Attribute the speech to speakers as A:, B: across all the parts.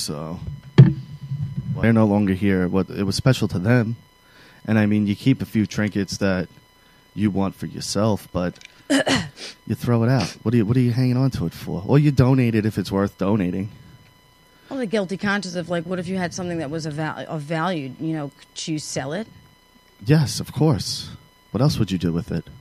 A: so they're no longer here. What it was special to them, and I mean, you keep a few trinkets that you want for yourself, but you throw it out. What are you hanging on to it for? Or you donate it if it's worth donating.
B: Well, the guilty conscience of like, what if you had something that was of value? You know, could you sell it?
A: Yes, of course. What else would you do with it?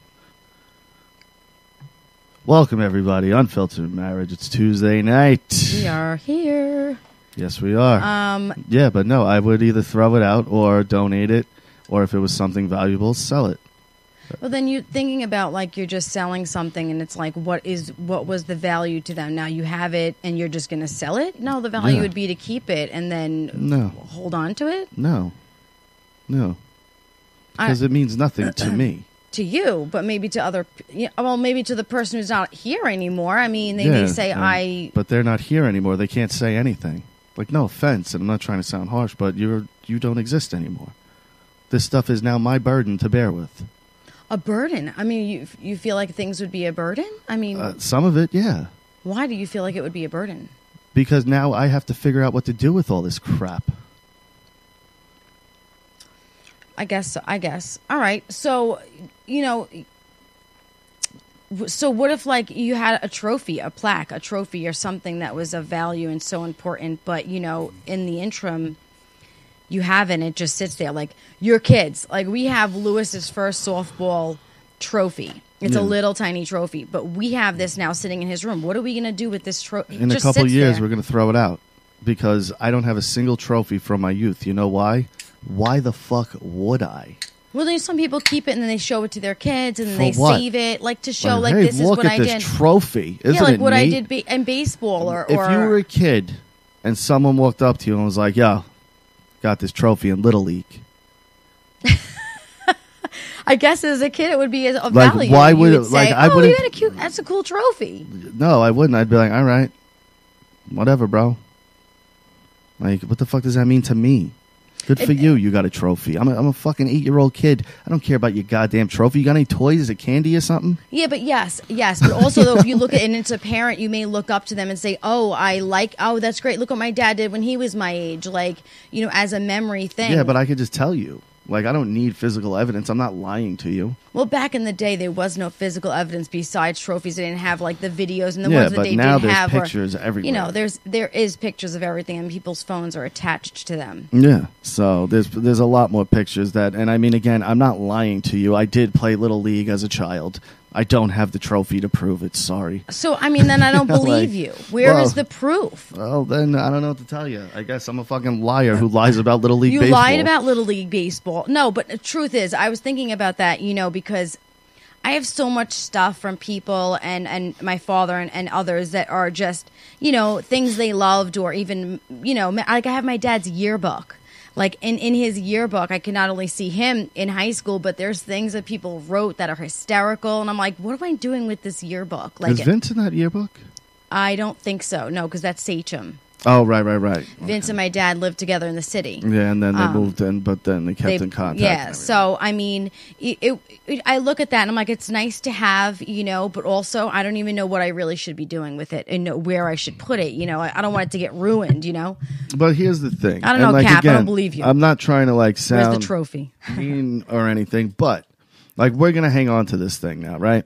A: Welcome, everybody. Unfiltered Marriage. It's Tuesday night.
B: We are here.
A: Yes, we are. Yeah, but no, I would either throw it out or donate it, or if it was something valuable, sell it.
B: Well, then you're thinking about like you're just selling something, and it's like, what was the value to them? Now you have it, and you're just going to sell it? No, the value would be to keep it and then hold on to it.
A: No, because it means nothing to me.
B: To you, but maybe to other. Well, maybe to the person who's not here anymore. I mean, they may say
A: but they're not here anymore. They can't say anything. Like, no offense, and I'm not trying to sound harsh, but you don't exist anymore. This stuff is now my burden to bear with.
B: A burden? I mean, you feel like things would be a burden? I mean...
A: some of it, yeah.
B: Why do you feel like it would be a burden?
A: Because now I have to figure out what to do with all this crap.
B: I guess. All right. So, so what if, like, you had a trophy, a plaque, a trophy or something that was of value and so important, but, in the interim... you have it and it just sits there. Like your kids, like we have Lewis's first softball trophy. It's a little tiny trophy, but we have this now sitting in his room. What are we going to do with this trophy?
A: In a couple years, we're going to throw it out because I don't have a single trophy from my youth. You know why? Why the fuck would I?
B: Well, there's some people keep it and then they show it to their kids and then they save it, like to show, like,
A: hey,
B: this is what I did.
A: Look at this trophy. Isn't
B: like
A: it
B: what
A: neat?
B: I did in baseball. Or
A: if you were a kid and someone walked up to you and was like, "Yo, got this trophy in Little League."
B: I guess as a kid it would be of
A: like,
B: value.
A: Why
B: you
A: would
B: say,
A: like I
B: you
A: wouldn't?
B: had a cute. That's a cool trophy.
A: No, I wouldn't. I'd be like, all right, whatever, bro. Like, what the fuck does that mean to me? Good for you. You got a trophy. I'm a fucking 8-year-old kid. I don't care about your goddamn trophy. You got any toys? Is it candy or something?
B: Yeah, but yes. But also, though, if you look at it and it's a parent, you may look up to them and say, oh, that's great. Look what my dad did when he was my age. Like, as a memory thing.
A: Yeah, but I could just tell you. Like, I don't need physical evidence. I'm not lying to you.
B: Well, back in the day, there was no physical evidence besides trophies. They didn't have, like, the videos and the ones that they did have.
A: Yeah, but now there's pictures everywhere.
B: There is pictures of everything, and people's phones are attached to them.
A: Yeah, so there's a lot more pictures that, and I mean, again, I'm not lying to you. I did play Little League as a child. I don't have the trophy to prove it. Sorry.
B: So, I mean, then I don't believe you. Where is the proof?
A: Well, then I don't know what to tell you. I guess I'm a fucking liar who lies about Little League Baseball.
B: You lied about Little League Baseball. No, but the truth is, I was thinking about that, because I have so much stuff from people and my father and others that are just, things they loved or even, like I have my dad's yearbook. Like in his yearbook, I can not only see him in high school, but there's things that people wrote that are hysterical. And I'm like, what am I doing with this yearbook? Like,
A: is Vince in that yearbook?
B: I don't think so. No, because that's Sachem.
A: Oh, right.
B: Vince and my dad lived together in the city.
A: Yeah, and then they moved in, but then they kept in contact.
B: Yeah, so, I mean, I look at that and I'm like, it's nice to have, but also I don't even know what I really should be doing with it and where I should put it. I don't want it to get ruined,
A: But here's the thing.
B: I don't know, Cap, I don't believe you.
A: I'm not trying to, sound
B: Where's the trophy?
A: mean or anything, but, we're going to hang on to this thing now, right?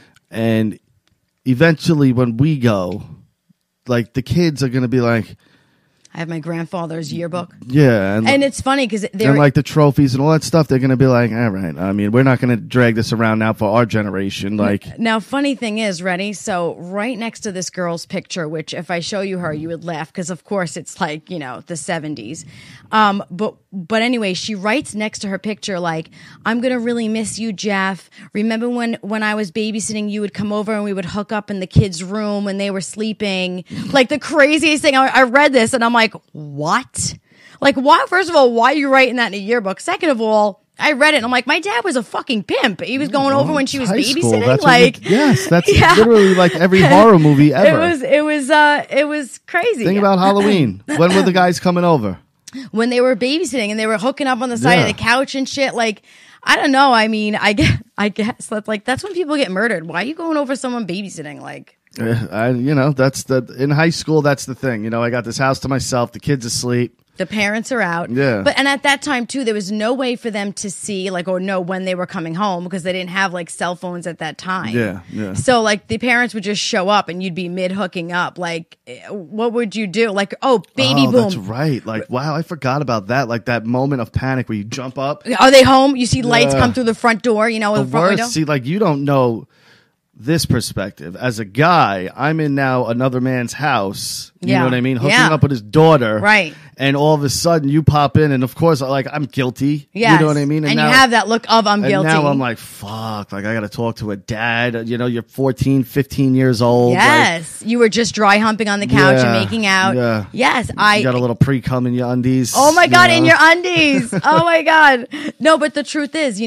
A: And eventually when we go... the kids are going to be like...
B: I have my grandfather's yearbook.
A: Yeah.
B: And it's funny because they're...
A: And the trophies and all that stuff, they're going to be like, all right, I mean, we're not going to drag this around now for our generation.
B: Now, funny thing is, ready? So right next to this girl's picture, which if I show you her, you would laugh because, of course, it's the 70s. But anyway, she writes next to her picture, I'm going to really miss you, Jeff. Remember when I was babysitting, you would come over and we would hook up in the kids' room when they were sleeping? The craziest thing. I read this and I'm like, what? Why? First of all, why are you writing that in a yearbook? Second of all, I read it and I'm like, my dad was a fucking pimp. He was going over when she was babysitting.
A: That's literally every horror movie ever.
B: It was crazy.
A: Think about Halloween. When were the guys coming over?
B: When they were babysitting and they were hooking up on the side of the couch and shit. I don't know. I mean, I guess that's when people get murdered. Why are you going over someone babysitting?
A: That's in high school. That's the thing. I got this house to myself. The kids asleep.
B: The parents are out.
A: Yeah.
B: And at that time too, there was no way for them to see or know when they were coming home because they didn't have cell phones at that time.
A: Yeah.
B: So the parents would just show up and you'd be mid hooking up. What would you do? Baby boom.
A: That's right. Wow, I forgot about that. That moment of panic where you jump up.
B: Are they home? You see lights come through the front door, the front
A: worst,
B: window.
A: See, you don't know this perspective. As a guy, I'm in now another man's house. You know what I mean? Hooking up with his daughter.
B: Right.
A: And all of a sudden you pop in and of course I'm guilty.
B: Yes.
A: You know what I mean?
B: And now, you have that look of I'm guilty.
A: And now I'm fuck, I got to talk to a dad. You're 14, 15 years old.
B: Yes. You were just dry humping on the couch and making out.
A: Yeah.
B: Yes.
A: You got a little pre-cum in your undies.
B: Oh my God, in your undies. Oh my God. No, but the truth is,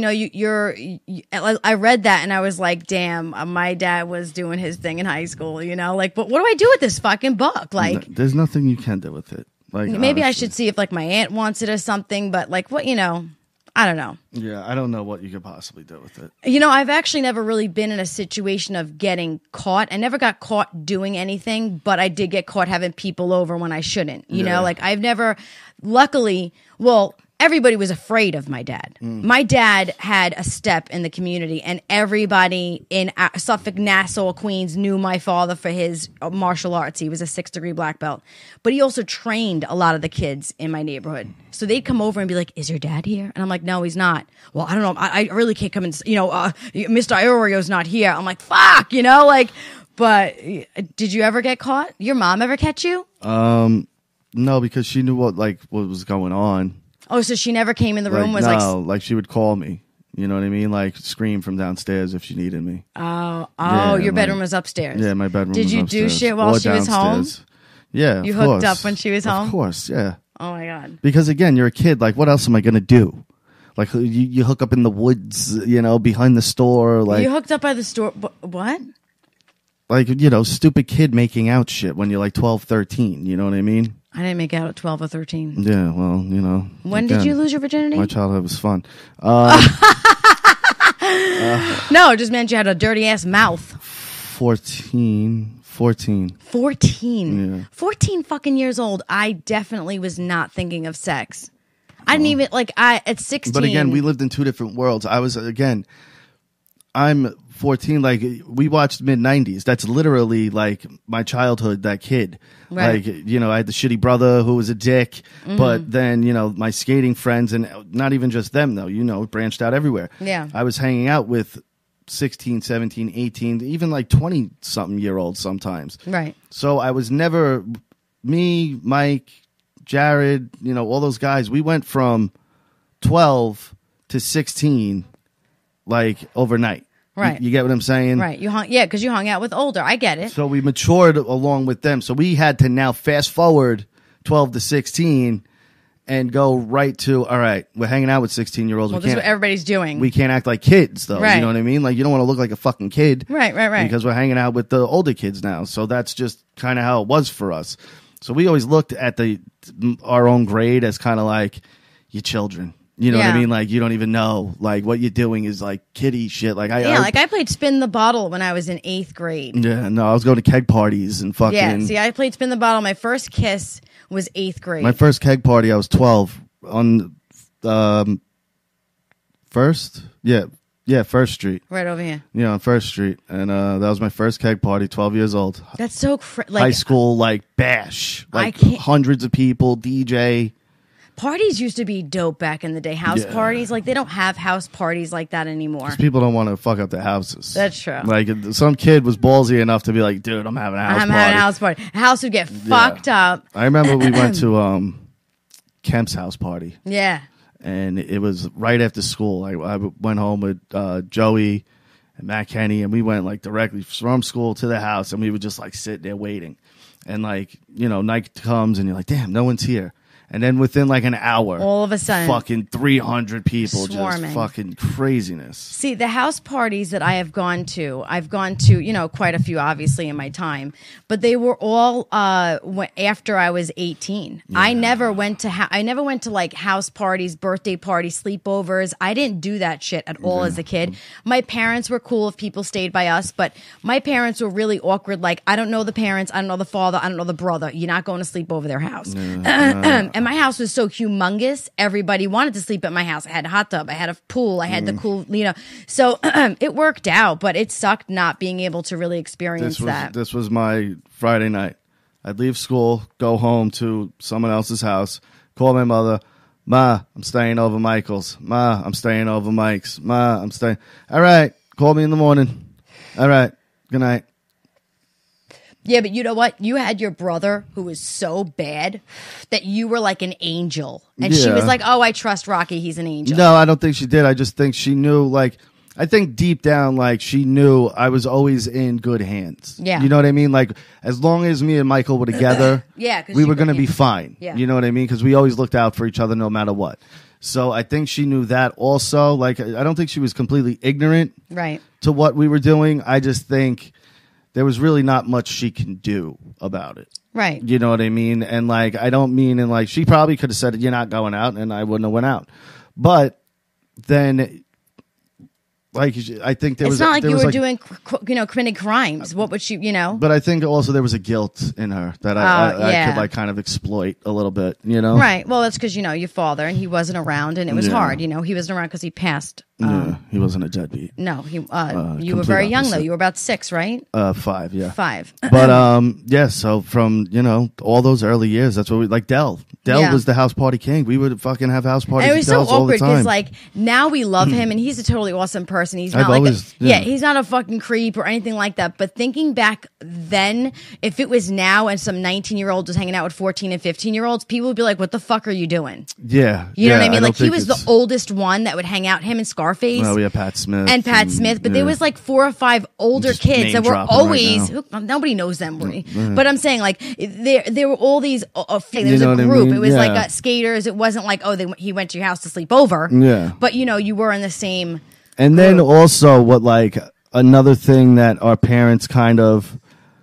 B: I read that and I was like, damn, my dad was doing his thing in high school, but what do I do with this fucking book?
A: There's nothing you can do with it.
B: Maybe
A: honestly.
B: I should see if my aunt wants it or something, but what, I don't know.
A: Yeah, I don't know what you could possibly do with it.
B: I've actually never really been in a situation of getting caught. I never got caught doing anything, but I did get caught having people over when I shouldn't. I've never, luckily, everybody was afraid of my dad. My dad had a step in the community, and everybody in Suffolk, Nassau, Queens knew my father for his martial arts. He was a 6-degree black belt. But he also trained a lot of the kids in my neighborhood. So they'd come over and be like, is your dad here? And I'm like, no, he's not. Well, I don't know. I really can't come in. Mr. Iorio not here. I'm like, fuck, but did you ever get caught? Your mom ever catch you?
A: No, because she knew what was going on.
B: Oh, so she never came in the room?
A: She would call me. You know what I mean? Scream from downstairs if she needed me.
B: Oh, your bedroom was upstairs.
A: Yeah, my bedroom was upstairs.
B: Did you do shit while she was home?
A: Yeah,
B: you hooked up when she was home?
A: Of course, yeah.
B: Oh, my God.
A: Because, again, you're a kid. What else am I going to do? You hook up in the woods, behind the store.
B: You hooked up by the store? What?
A: Stupid kid making out shit when you're 12, 13. You know what I mean?
B: I didn't make out at 12 or 13.
A: Yeah, well,
B: When did you lose your virginity?
A: My childhood was fun.
B: No, it just meant you had a dirty ass mouth.
A: 14.
B: 14.
A: Yeah.
B: 14 fucking years old. I definitely was not thinking of sex. I didn't even, at 16.
A: But again, we lived in two different worlds. I'm 14, we watched mid-90s. That's literally my childhood, that kid.
B: Right.
A: I had the shitty brother who was a dick, but then, my skating friends, and not even just them though, it branched out everywhere.
B: Yeah.
A: I was hanging out with 16, 17, 18, even 20-something year olds sometimes.
B: Right.
A: So I was never, me, Mike, Jared, all those guys, we went from 12 to 16 overnight.
B: Right.
A: You get what I'm saying?
B: Right. Because you hung out with older. I get it.
A: So we matured along with them. So we had to now fast forward 12 to 16 and go right to, all right, we're hanging out with 16-year-olds.
B: Well, this is what everybody's doing.
A: We can't act like kids, though.
B: Right.
A: You know what I mean? You don't want to look like a fucking kid.
B: Right.
A: Because we're hanging out with the older kids now. So that's just kind of how it was for us. So we always looked at our own grade as kind of your children. You know what I mean? You don't even know. What you're doing is kiddie shit.
B: I played spin the bottle when I was in 8th grade.
A: Yeah, no, I was going to keg parties and fucking.
B: Yeah, see, I played spin the bottle. My first kiss was 8th grade.
A: My first keg party, I was 12 on First? Yeah, First Street.
B: Right over here.
A: Yeah, on First Street. And that was my first keg party, 12 years old.
B: That's so
A: high school, bash. Hundreds of people, DJ.
B: Parties used to be dope back in the day. House parties, they don't have house parties like that anymore.
A: Because people don't want to fuck up their houses.
B: That's true.
A: Some kid was ballsy enough to be like, dude, I'm having a house party.
B: Having a house party. House would get fucked up.
A: I remember we went to Kemp's house party.
B: Yeah.
A: And it was right after school. I went home with Joey and Matt Kenny, and we went directly from school to the house, and we would just sit there waiting. And night comes, and you're like, damn, no one's here. And then within like an hour,
B: all of a sudden,
A: fucking 300 people,
B: swarming.
A: just fucking craziness.
B: See, the house parties that I've gone to, quite a few, obviously, in my time, but they were all after I was 18. Yeah. I never went to like house parties, birthday parties, sleepovers. I didn't do that shit at all as a kid. My parents were cool if people stayed by us, but my parents were really awkward. Like, I don't know the parents, I don't know the father, I don't know the brother. You're not going to sleep over their house. And my house was so humongous. Everybody wanted to sleep at my house. I had a hot tub. I had a pool. I had the cool, So it worked out, but it sucked not being able to really experience that.
A: This was my Friday night. I'd leave school, go home to someone else's house, call my mother. Ma, I'm staying over Michael's. Ma, I'm staying over Mike's. Ma, I'm staying. All right. Call me in the morning. All right. Good night.
B: Yeah, but you know what? You had your brother who was so bad that you were like an angel. And she was like, oh, I trust Rocky. He's an angel.
A: No, I don't think she did. I just think she knew, like, I think deep down, like, she knew I was always in good hands.
B: Yeah.
A: You know what I mean? Like, as long as me and Michael were together, we were going to be fine.
B: Yeah.
A: You know what I mean? Because we always looked out for each other no matter what. So I think she knew that also. Like, I don't think she was completely ignorant to what we were doing. I just think there was really not much she can do about it.
B: Right.
A: You know what I mean? And, like, I don't mean in, like, she probably could have said, you're not going out, and I wouldn't have went out. But then, like, I think there was...
B: It's not like you were doing, committing crimes. What would she,
A: But I think also there was a guilt in her that I could, like, kind of exploit a little bit,
B: Right. Well, that's because, your father, and he wasn't around, and it was hard. He wasn't around because he passed.
A: He wasn't a deadbeat.
B: No, you were very young, though. You were about 6, right?
A: 5, yeah.
B: 5.
A: But, so from, all those early years, that's what we, like, Dell was the house party king. We would fucking have house parties
B: and it was
A: at Dell's
B: so
A: all the
B: awkward
A: time.
B: because, like, now we love him, and he's a totally awesome person. He's not he's not a fucking creep or anything like that. But thinking back then, if it was now and some 19-year-old was hanging out with 14 and 15-year-olds, people would be like, what the fuck are you doing?
A: Yeah.
B: You know what I mean? Like, he was the oldest one that would hang out, him and Scarface.
A: Oh, yeah, Pat Smith.
B: And Pat Smith. But there was like 4 or 5 older kids that were always... nobody knows them, really. But I'm saying, like, there were all these... there was a group. I mean? It was like skaters. It wasn't like, he went to your house to sleep over.
A: Yeah.
B: But, you were in the same...
A: And then also another thing that our parents kind of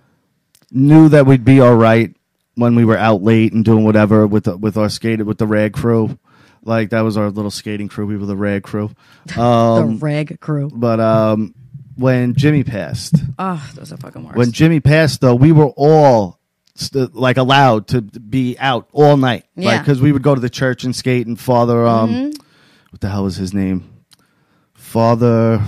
A: knew that we'd be all right when we were out late and doing whatever with the rag crew. Like, that was our little skating crew. We were the rag crew.
B: The rag crew.
A: But when Jimmy passed.
B: Oh, those are fucking worse.
A: When Jimmy passed, though, we were all allowed to be out all night.
B: Yeah.
A: Because we would go to the church and skate, and Father, what the hell was his name? Father,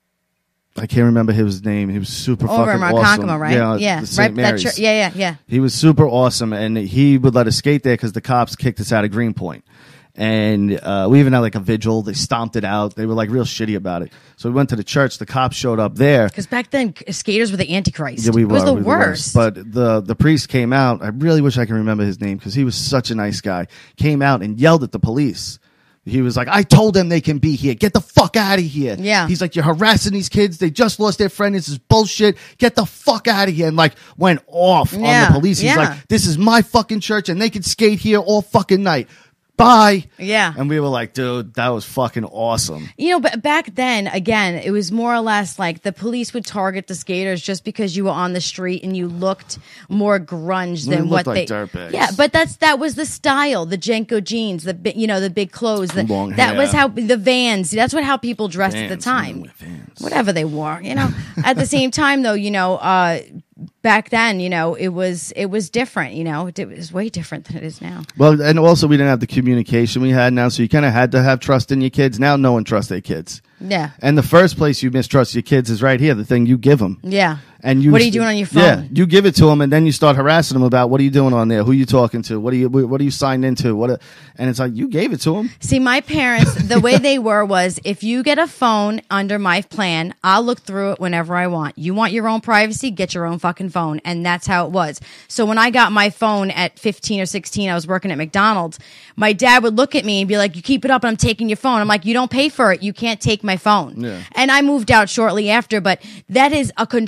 A: I can't remember his name. He was super fucking awesome.
B: Over right?
A: Yeah. The St. Mary's.
B: Yeah.
A: He was super awesome, and he would let us skate there because the cops kicked us out of Greenpoint. And we even had like a vigil. They stomped it out. They were like real shitty about it. So we went to the church. The cops showed up there.
B: Because back then, skaters were the Antichrist.
A: Yeah, we were.
B: It was the worst.
A: But the priest came out. I really wish I could remember his name because he was such a nice guy. Came out and yelled at the police. He was like, I told them they can be here. Get the fuck out of here.
B: Yeah.
A: He's like, you're harassing these kids. They just lost their friend. This is bullshit. Get the fuck out of here. And like went off on the police. He's like, this is my fucking church and they can skate here all fucking night. Bye.
B: Yeah.
A: And we were like, dude, that was fucking awesome.
B: But back then, again, it was more or less like the police would target the skaters just because you were on the street and you looked more grunge than what
A: like
B: they...
A: dirtbags.
B: Yeah, but that was the style, the Jenko jeans, the big clothes.
A: Long hair.
B: That was how... The Vans. That's how people dressed at the time. Whatever they wore, At the same time, though, back then, it was different, it was way different than it is now.
A: Well, and also we didn't have the communication we had now, so you kind of had to have trust in your kids. Now no one trusts their kids.
B: Yeah.
A: And the first place you mistrust your kids is right here, the thing you give them.
B: Yeah.
A: And
B: what are you doing on your phone?
A: Yeah, you give it to them, and then you start harassing them about what are you doing on there, who are you talking to, what are you signed into, and it's like you gave it to them.
B: See, my parents, the way they were was, if you get a phone under my plan, I'll look through it whenever I want. You want your own privacy, get your own fucking phone, and that's how it was. So when I got my phone at 15 or 16, I was working at McDonald's. My dad would look at me and be like, "You keep it up, and I'm taking your phone." I'm like, "You don't pay for it. You can't take my phone."
A: Yeah.
B: And I moved out shortly after, but that is a control thing.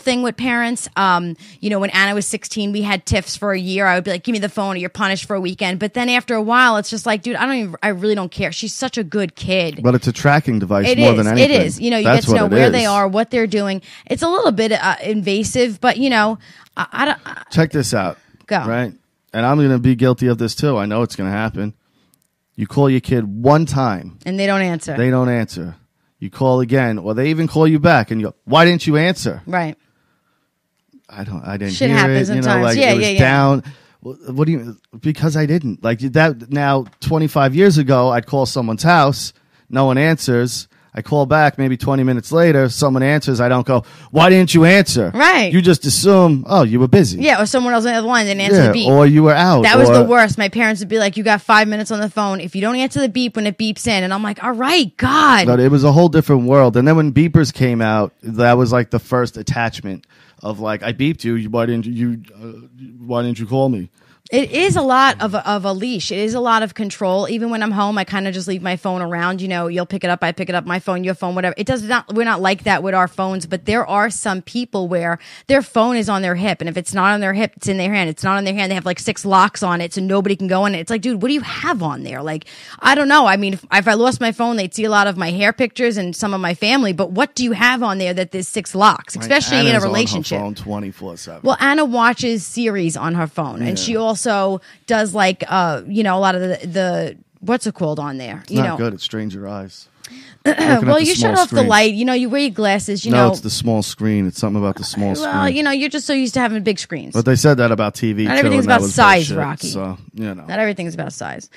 B: thing with parents. You know, when Anna was 16, we had tiffs for a year. I would be like, give me the phone or you're punished for a weekend. But then after a while, it's just like, dude, I really don't care. She's such a good kid.
A: But it's a tracking device more than anything.
B: It is. You know, you
A: That's
B: get to know
A: what it
B: where
A: is.
B: they are, what they're doing. It's a little bit invasive, but you know, I don't.
A: Check this out.
B: Go.
A: Right? And I'm going to be guilty of this too. I know it's going to happen. You call your kid one time.
B: And they don't answer.
A: They don't answer. You call again, or they even call you back and you go, why didn't you answer?
B: Right.
A: I didn't
B: Shit
A: hear
B: happens
A: it. You know,
B: sometimes.
A: like
B: Yeah,
A: it was
B: yeah.
A: down. What do you, because I didn't. Like that now, 25 years ago, I'd call someone's house. No one answers. I call back maybe 20 minutes later. Someone answers. I don't go, why didn't you answer?
B: Right.
A: You just assume, oh, you were busy.
B: Yeah, or someone else on the other line didn't answer the beep.
A: Or you were out.
B: That was
A: or-
B: the worst. My parents would be like, you got 5 minutes on the phone. If you don't answer the beep when it beeps in. And I'm like, all right, God.
A: But it was a whole different world. And then when beepers came out, that was like the first attachment of like, I beeped you. Why didn't you call me?
B: It is a lot of a leash. It is a lot of control. Even when I'm home, I kind of just leave my phone around. You know, you'll pick it up, I pick it up, my phone, your phone, whatever. It does not. We're not like that with our phones, but there are some people where their phone is on their hip, and if it's not on their hip, it's in their hand. It's not on their hand. They have like 6 locks on it, so nobody can go in it. It's like, dude, what do you have on there? Like, I don't know. I mean, if I lost my phone, they'd see a lot of my hair pictures and some of my family. But what do you have on there that there's 6 locks, especially in a
A: Anna's
B: relationship?
A: on her phone 24/7.
B: Well, Anna watches series on her phone, and she also does like you know, a lot of the what's it called on there?
A: It's
B: You
A: not
B: know,
A: good. It strains your eyes.
B: well, you shut off the light. You know, you wear your glasses. You
A: No,
B: know,
A: it's the small screen. It's something about the small screen.
B: well, you know, you're just so used to having big screens.
A: But they said that about TV
B: Not
A: too.
B: everything's
A: and that
B: about
A: was
B: size,
A: bullshit,
B: Rocky.
A: So you know.
B: Not everything's about size.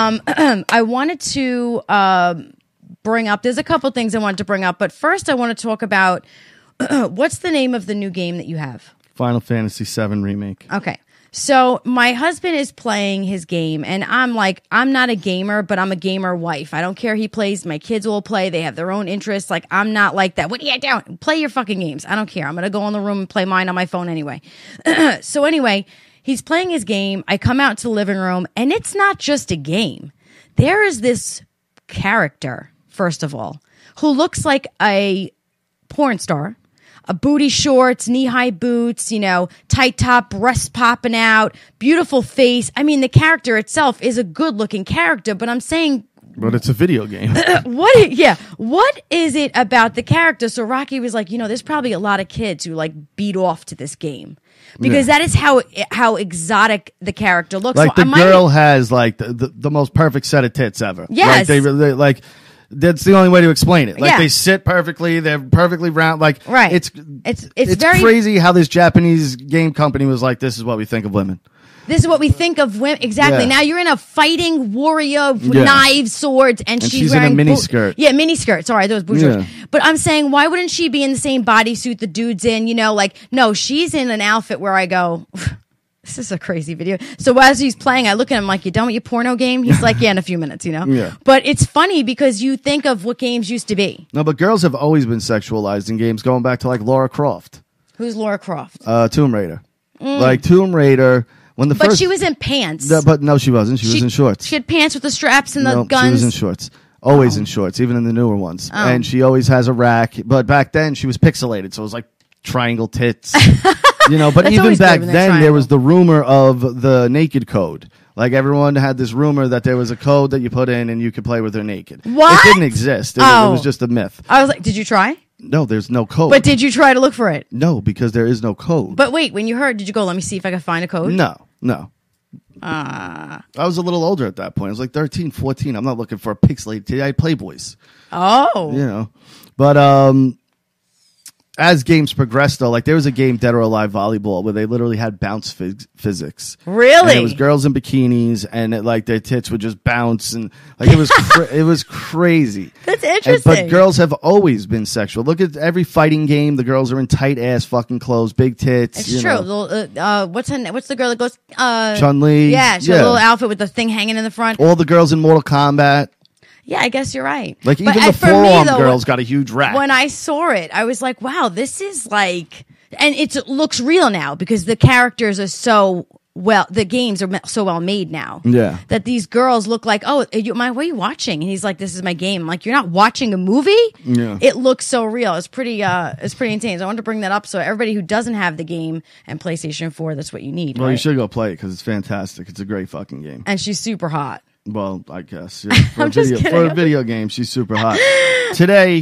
B: I wanted to bring up. There's a couple things I wanted to bring up, but first I want to talk about what's the name of the new game that you have?
A: Final Fantasy VII Remake.
B: Okay. So my husband is playing his game, and I'm like, I'm not a gamer, but I'm a gamer wife. I don't care he plays. My kids will play. They have their own interests. Like, I'm not like that. What are you doing? Play your fucking games. I don't care. I'm going to go in the room and play mine on my phone anyway. So anyway, he's playing his game. I come out to the living room, and it's not just a game. There is this character, first of all, who looks like a porn star. A booty shorts, knee-high boots, you know, tight top, breasts popping out, beautiful face. I mean, the character itself is a good-looking character, but I'm saying,
A: But it's a video game.
B: what is it about the character? So Rocky was like, you know, there's probably a lot of kids who like beat off to this game because that is how exotic the character looks.
A: Like
B: So
A: the girl has like the most perfect set of tits ever.
B: Yes.
A: Like they like. That's the only way to explain it. Like
B: Yeah.
A: they sit perfectly, they're perfectly round. Like
B: Right.
A: it's
B: It's very
A: crazy how this Japanese game company was like, this is what we think of women.
B: This is what we think of women. Exactly.
A: Yeah.
B: Now you're in a fighting warrior,
A: Yeah.
B: knives, swords, and
A: she's
B: wearing
A: in a mini skirt.
B: Yeah, mini skirt. Sorry, those boots.
A: Yeah.
B: But I'm saying, why wouldn't she be in the same bodysuit the dude's in? You know, like, no, she's in an outfit where I go, this is a crazy video. So as he's playing, I look at him like, you done with your porno game? He's like, yeah, in a few minutes, you know?
A: Yeah.
B: But it's funny because you think of what games used to be.
A: No, but girls have always been sexualized in games, going back to like Lara Croft,
B: Who's Laura Croft?
A: Tomb Raider. Like Tomb Raider, when the
B: But
A: first,
B: she was in pants.
A: but no, she wasn't. She was in shorts.
B: She had pants with the straps and the
A: No,
B: guns.
A: she was in shorts. Always in shorts, even in the newer ones. And she always has a rack. But back then, she was pixelated, so it was like triangle tits. You know, but
B: That's
A: even
B: always
A: back
B: good when
A: then,
B: they're
A: there was
B: triangle.
A: the rumor of the naked code. Like everyone had this rumor that there was a code that you put in and you could play with her naked.
B: What?
A: It didn't exist. It
B: Oh.
A: was just a myth.
B: I was like, did you try?
A: No, there's no code.
B: But did you try to look for it?
A: No, because there is no code.
B: But wait, when you heard, did you go, let me see if I can find a code?
A: No. I was a little older at that point. I was like 13, 14. I'm not looking for a pixelated. I had Playboys.
B: Oh.
A: You know, but as games progressed, though, like there was a game, Dead or Alive Volleyball, where they literally had bounce physics.
B: Really?
A: And it was girls in bikinis, and like their tits would just bounce, and like it was it was crazy.
B: That's
A: And-
B: interesting.
A: but girls have always been sexual. Look at every fighting game; the girls are in tight ass fucking clothes, big tits.
B: It's
A: you
B: true.
A: know.
B: What's the girl that goes,
A: Chun-Li.
B: yeah, she had a little outfit with the thing hanging in the front.
A: All the girls in Mortal Kombat.
B: Yeah, I guess you're right.
A: Like
B: But,
A: even the
B: for me,
A: forearm
B: though,
A: girls got a huge rack.
B: When I saw it, I was like, wow, this is like, and it looks real now because the characters are so the games are so well made now.
A: Yeah.
B: That these girls look like, oh, what are you watching? And he's like, this is my game. I'm like, you're not watching a movie?
A: Yeah.
B: It looks so real. It's pretty insane. So I wanted to bring that up. So everybody who doesn't have the game and PlayStation 4, that's what you need.
A: Well,
B: right?
A: you should go play it because it's fantastic. It's a great fucking game.
B: And she's super hot.
A: Well, I guess. Yeah. For,
B: I'm just kidding.
A: For a video game, she's super hot. Today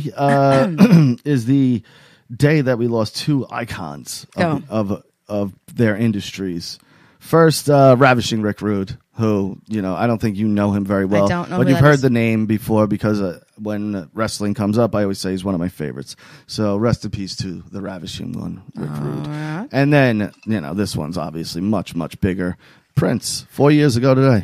A: is the day that we lost two icons of their industries. First, ravishing Rick Rude, who, I don't think you know him very well.
B: I don't know
A: but
B: who
A: you've
B: that
A: heard
B: is.
A: the name before because when wrestling comes up, I always say he's one of my favorites. So rest in peace to the ravishing one, Rick Rude.
B: Right.
A: And then, this one's obviously much, much bigger. Prince, 4 years ago today.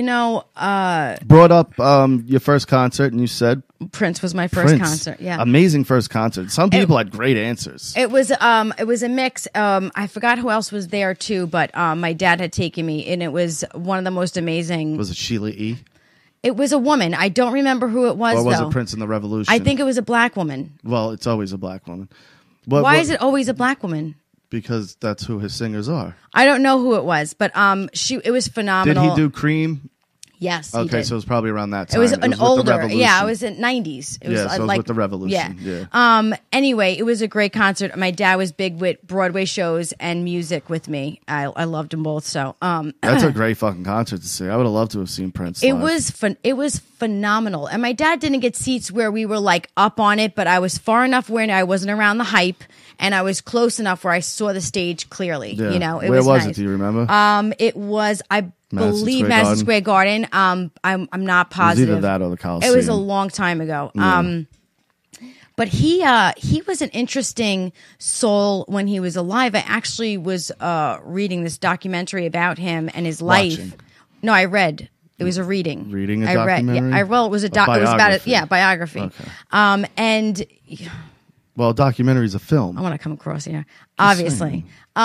A: Brought up your first concert, and you said
B: Prince was my first concert. Yeah,
A: amazing first concert. Some people had great answers.
B: It was a mix. I forgot who else was there too, but my dad had taken me, and it was one of the most amazing.
A: Was it Sheila E?
B: It was a woman. I don't remember who it was.
A: Or was
B: though.
A: it Prince and the Revolution?
B: I think it was a black woman.
A: Well, it's always a black woman.
B: Why is it always a black woman?
A: Because that's who his singers are.
B: I don't know who it was, but it was phenomenal.
A: Did he do Cream?
B: Yes.
A: Okay,
B: he did.
A: so it was probably around that time.
B: It was an
A: with the
B: older,
A: Revolution.
B: yeah. It was in '90s. It was
A: so it was
B: like
A: with the Revolution. Yeah.
B: Anyway, it was a great concert. My dad was big with Broadway shows and music with me. I loved them both. So
A: that's a great fucking concert to see. I would have loved to have seen Prince.
B: It
A: live.
B: was fun. It was phenomenal. And my dad didn't get seats where we were like up on it, but I was far enough where I wasn't around the hype, and I was close enough where I saw the stage clearly.
A: Yeah.
B: It
A: Where
B: was
A: was
B: nice.
A: it? Do you remember?
B: It was, I believe, Madison Square Garden. I'm not positive.
A: It was either that or the Coliseum.
B: It was a long time ago.
A: Yeah.
B: But he was an interesting soul when he was alive. I actually was reading this documentary about him and his life.
A: Watching.
B: No, I read. It was a reading.
A: Reading a
B: I read.
A: documentary?
B: Yeah, it was a doc. It was about it. Yeah, biography.
A: Okay.
B: And
A: Well, a documentary is a film.
B: I want to come across here, obviously.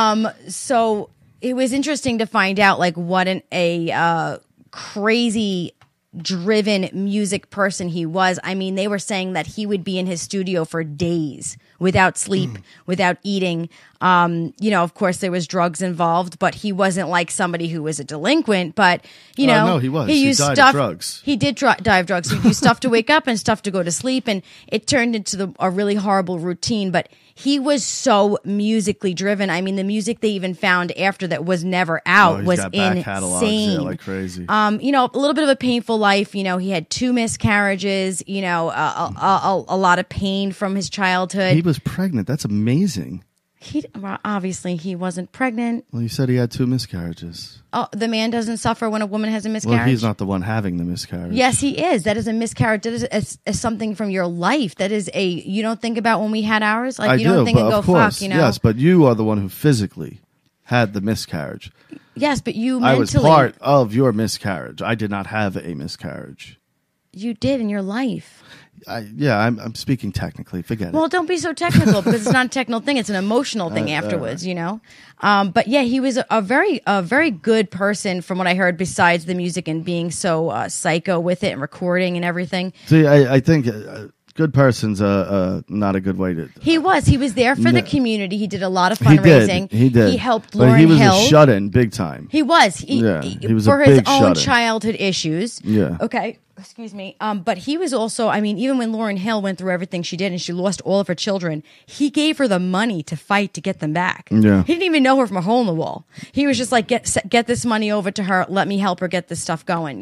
B: So it was interesting to find out like what a crazy driven music person he was. I mean, they were saying that he would be in his studio for days without sleep, without eating. Of course there was drugs involved, but he wasn't like somebody who was a delinquent, but
A: no, he was. He
B: used
A: died of
B: stuff.
A: drugs.
B: He did die of drugs. He used stuff to wake up and stuff to go to sleep, and it turned into a really horrible routine, but he was so musically driven. I mean, the music they even found after that was never out
A: He's
B: was
A: got back catalogs,
B: insane.
A: like crazy.
B: A little bit of a painful life. He had 2 miscarriages. A lot of pain from his childhood.
A: He was pregnant. That's amazing.
B: Obviously he wasn't pregnant.
A: Well, you said he had 2 miscarriages.
B: Oh, the man doesn't suffer when a woman has a miscarriage.
A: Well, he's not the one having the miscarriage.
B: Yes, he is. That is a miscarriage. That is something from your life. That is you don't think about when we had ours. Like you don't think and go
A: course,
B: fuck.
A: Yes, but you are the one who physically had the miscarriage.
B: Yes, but you mentally.
A: I was part of your miscarriage. I did not have a miscarriage.
B: You did in your life.
A: I'm speaking technically. Forget it.
B: Well, don't be so technical because it's not a technical thing. It's an emotional thing afterwards, But yeah, he was a very good person from what I heard. Besides the music and being so psycho with it and recording and everything.
A: See, I think good person's not a good way to.
B: He was there for the community. He did a lot of
A: He
B: fundraising.
A: did.
B: He helped
A: But
B: Lauryn
A: he was
B: Hill.
A: a shut-in big time.
B: He was.
A: He was
B: for
A: a
B: his
A: big
B: own
A: shut-in.
B: childhood issues.
A: Yeah.
B: Okay. Excuse me. But he was also, even when Lauryn Hill went through everything she did and she lost all of her children, he gave her the money to fight to get them back.
A: Yeah.
B: He didn't even know her from a hole in the wall. He was just like, get this money over to her. Let me help her get this stuff going,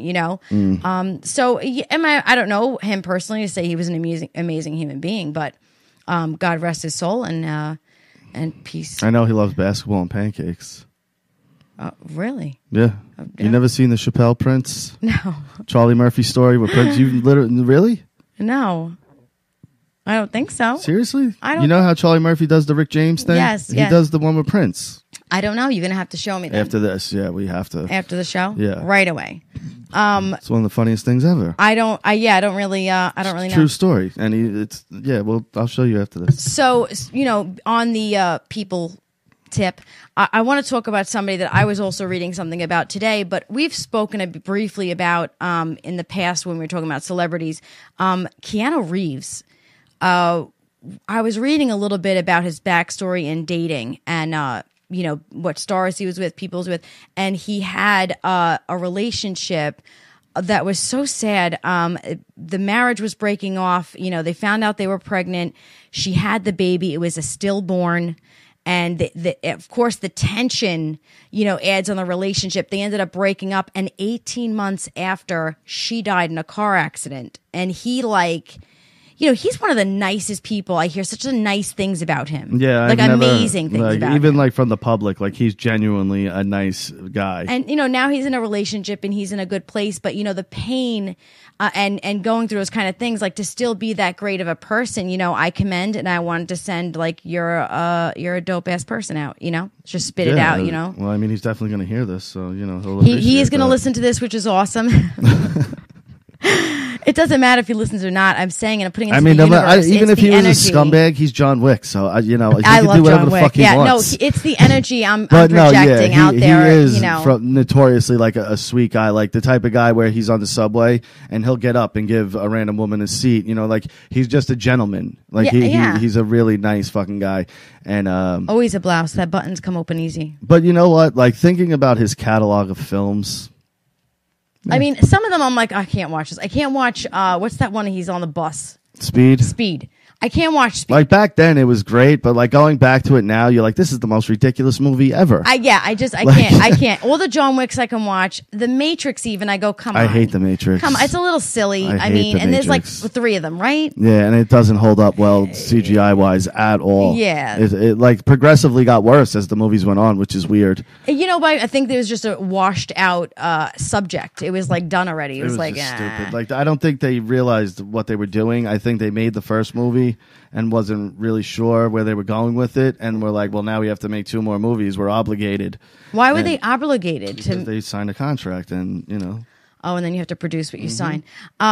B: So I don't know him personally to say he was an amazing human being, but God rest his soul and peace.
A: I know he loves basketball and pancakes.
B: Really?
A: Yeah.
B: yeah.
A: You never seen the Chappelle Prince?
B: No.
A: Charlie Murphy story with Prince? You literally really?
B: No. I don't think so.
A: Seriously?
B: I don't.
A: You know how Charlie Murphy does the Rick James thing?
B: Yes.
A: He does the one with Prince.
B: I don't know. You're gonna have to show me that
A: After this, yeah, we have to.
B: after the show.
A: Yeah.
B: Right away.
A: It's one of the funniest things ever.
B: I don't really know.
A: True story, and I'll show you after this.
B: So on the people tip, I want to talk about somebody that I was also reading something about today, but we've spoken briefly about in the past when we were talking about celebrities. Keanu Reeves. I was reading a little bit about his backstory in dating, and what stars he was with, people he was with, and he had a relationship that was so sad. The marriage was breaking off. They found out they were pregnant. She had the baby. It was a stillborn. And of course, the tension, adds on the relationship. They ended up breaking up. And 18 months after, she died in a car accident. And he he's one of the nicest people. I hear such nice things about him.
A: Yeah,
B: amazing things about
A: even
B: him.
A: From the public, he's genuinely a nice guy.
B: And now he's in a relationship and he's in a good place. But the pain and going through those kind of things, to still be that great of a person, I commend, and I wanted to send you're a dope ass person out. Just spit it out.
A: Well, I mean, he's definitely going to hear this, so
B: he is going to listen to this, which is awesome. It doesn't matter if he listens or not. I'm saying and I'm putting it into the universe.
A: Even if he was
B: energy.
A: a scumbag, he's John Wick. So he
B: I
A: can
B: love
A: do whatever
B: John
A: the
B: Wick.
A: fuck he wants.
B: It's the energy I'm projecting out there.
A: He is notoriously a sweet guy, the type of guy where he's on the subway and he'll get up and give a random woman a seat. He's just a gentleman. He's a really nice fucking guy. And
B: always a blouse. That buttons come open easy.
A: But you know what? Thinking about his catalog of films.
B: I mean, some of them I'm I can't watch this. I can't watch, what's that one he's on the bus?
A: Speed.
B: I can't watch Speed.
A: Back then it was great, but going back to it now, you're this is the most ridiculous movie ever.
B: I can't. All the John Wicks I can watch. The Matrix even, I go, come on.
A: I hate The Matrix.
B: Come on, it's a little silly.
A: I mean,
B: and there's 3 of them, right?
A: Yeah, and it doesn't hold up well CGI wise at all.
B: Yeah.
A: It progressively got worse as the movies went on, which is weird.
B: I think there was just a washed out subject. It was done already. It was
A: just stupid. I don't think they realized what they were doing. I think they made the first movie and wasn't really sure where they were going with it, and we're well, now we have to make 2 more movies. We're obligated.
B: Why were they obligated?
A: Because they signed a contract, and
B: Oh, and then you have to produce what you sign.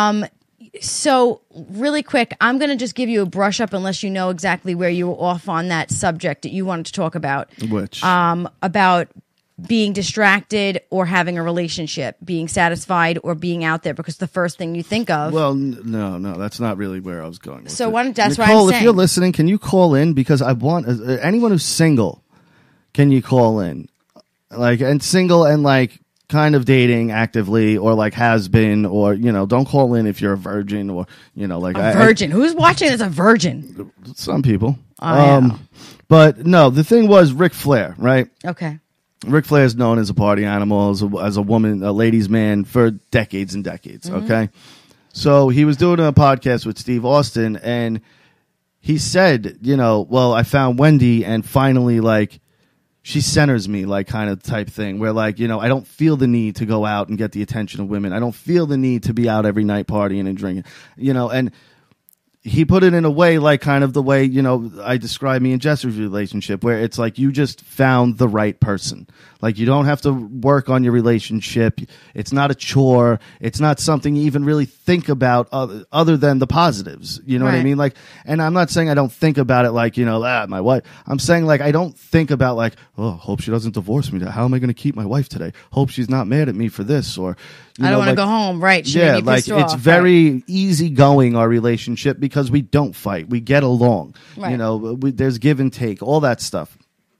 B: So really quick, I'm going to just give you a brush up, unless you know exactly where you were off on that subject that you wanted to talk about.
A: Which?
B: About being distracted or having a relationship, being satisfied or being out there, because the first thing you think of.
A: Well, no, that's not really where I was going with it.
B: That's
A: Nicole,
B: why I'm saying.
A: If you're listening, can you call in? Because I want anyone who's single, can you call in? And single and kind of dating actively, or has been, or don't call in if you're a virgin, or a
B: virgin. Who's watching as a virgin?
A: Some people.
B: Yeah.
A: But no, the thing was Ric Flair, right?
B: Okay.
A: Ric Flair is known as a party animal, as a woman, a ladies' man for decades and decades.
B: Mm-hmm.
A: Okay, so he was doing a podcast with Steve Austin, and he said, well, I found Wendy, and finally, she centers me, kind of type thing, where I don't feel the need to go out and get the attention of women. I don't feel the need to be out every night partying and drinking, and he put it in a way kind of the way, I describe me and Jesse's relationship, where it's you just found the right person. You don't have to work on your relationship. It's not a chore. It's not something you even really think about other than the positives. You know what I mean? And I'm not saying I don't think about it my wife. I'm saying I don't think about oh, hope she doesn't divorce me. How am I going to keep my wife today? Hope she's not mad at me for this, or
B: I don't want to go home. Right. She
A: yeah,
B: made me pissed
A: it's
B: off.
A: very easygoing, our relationship, because we don't fight. We get along.
B: Right.
A: There's give and take, all that stuff.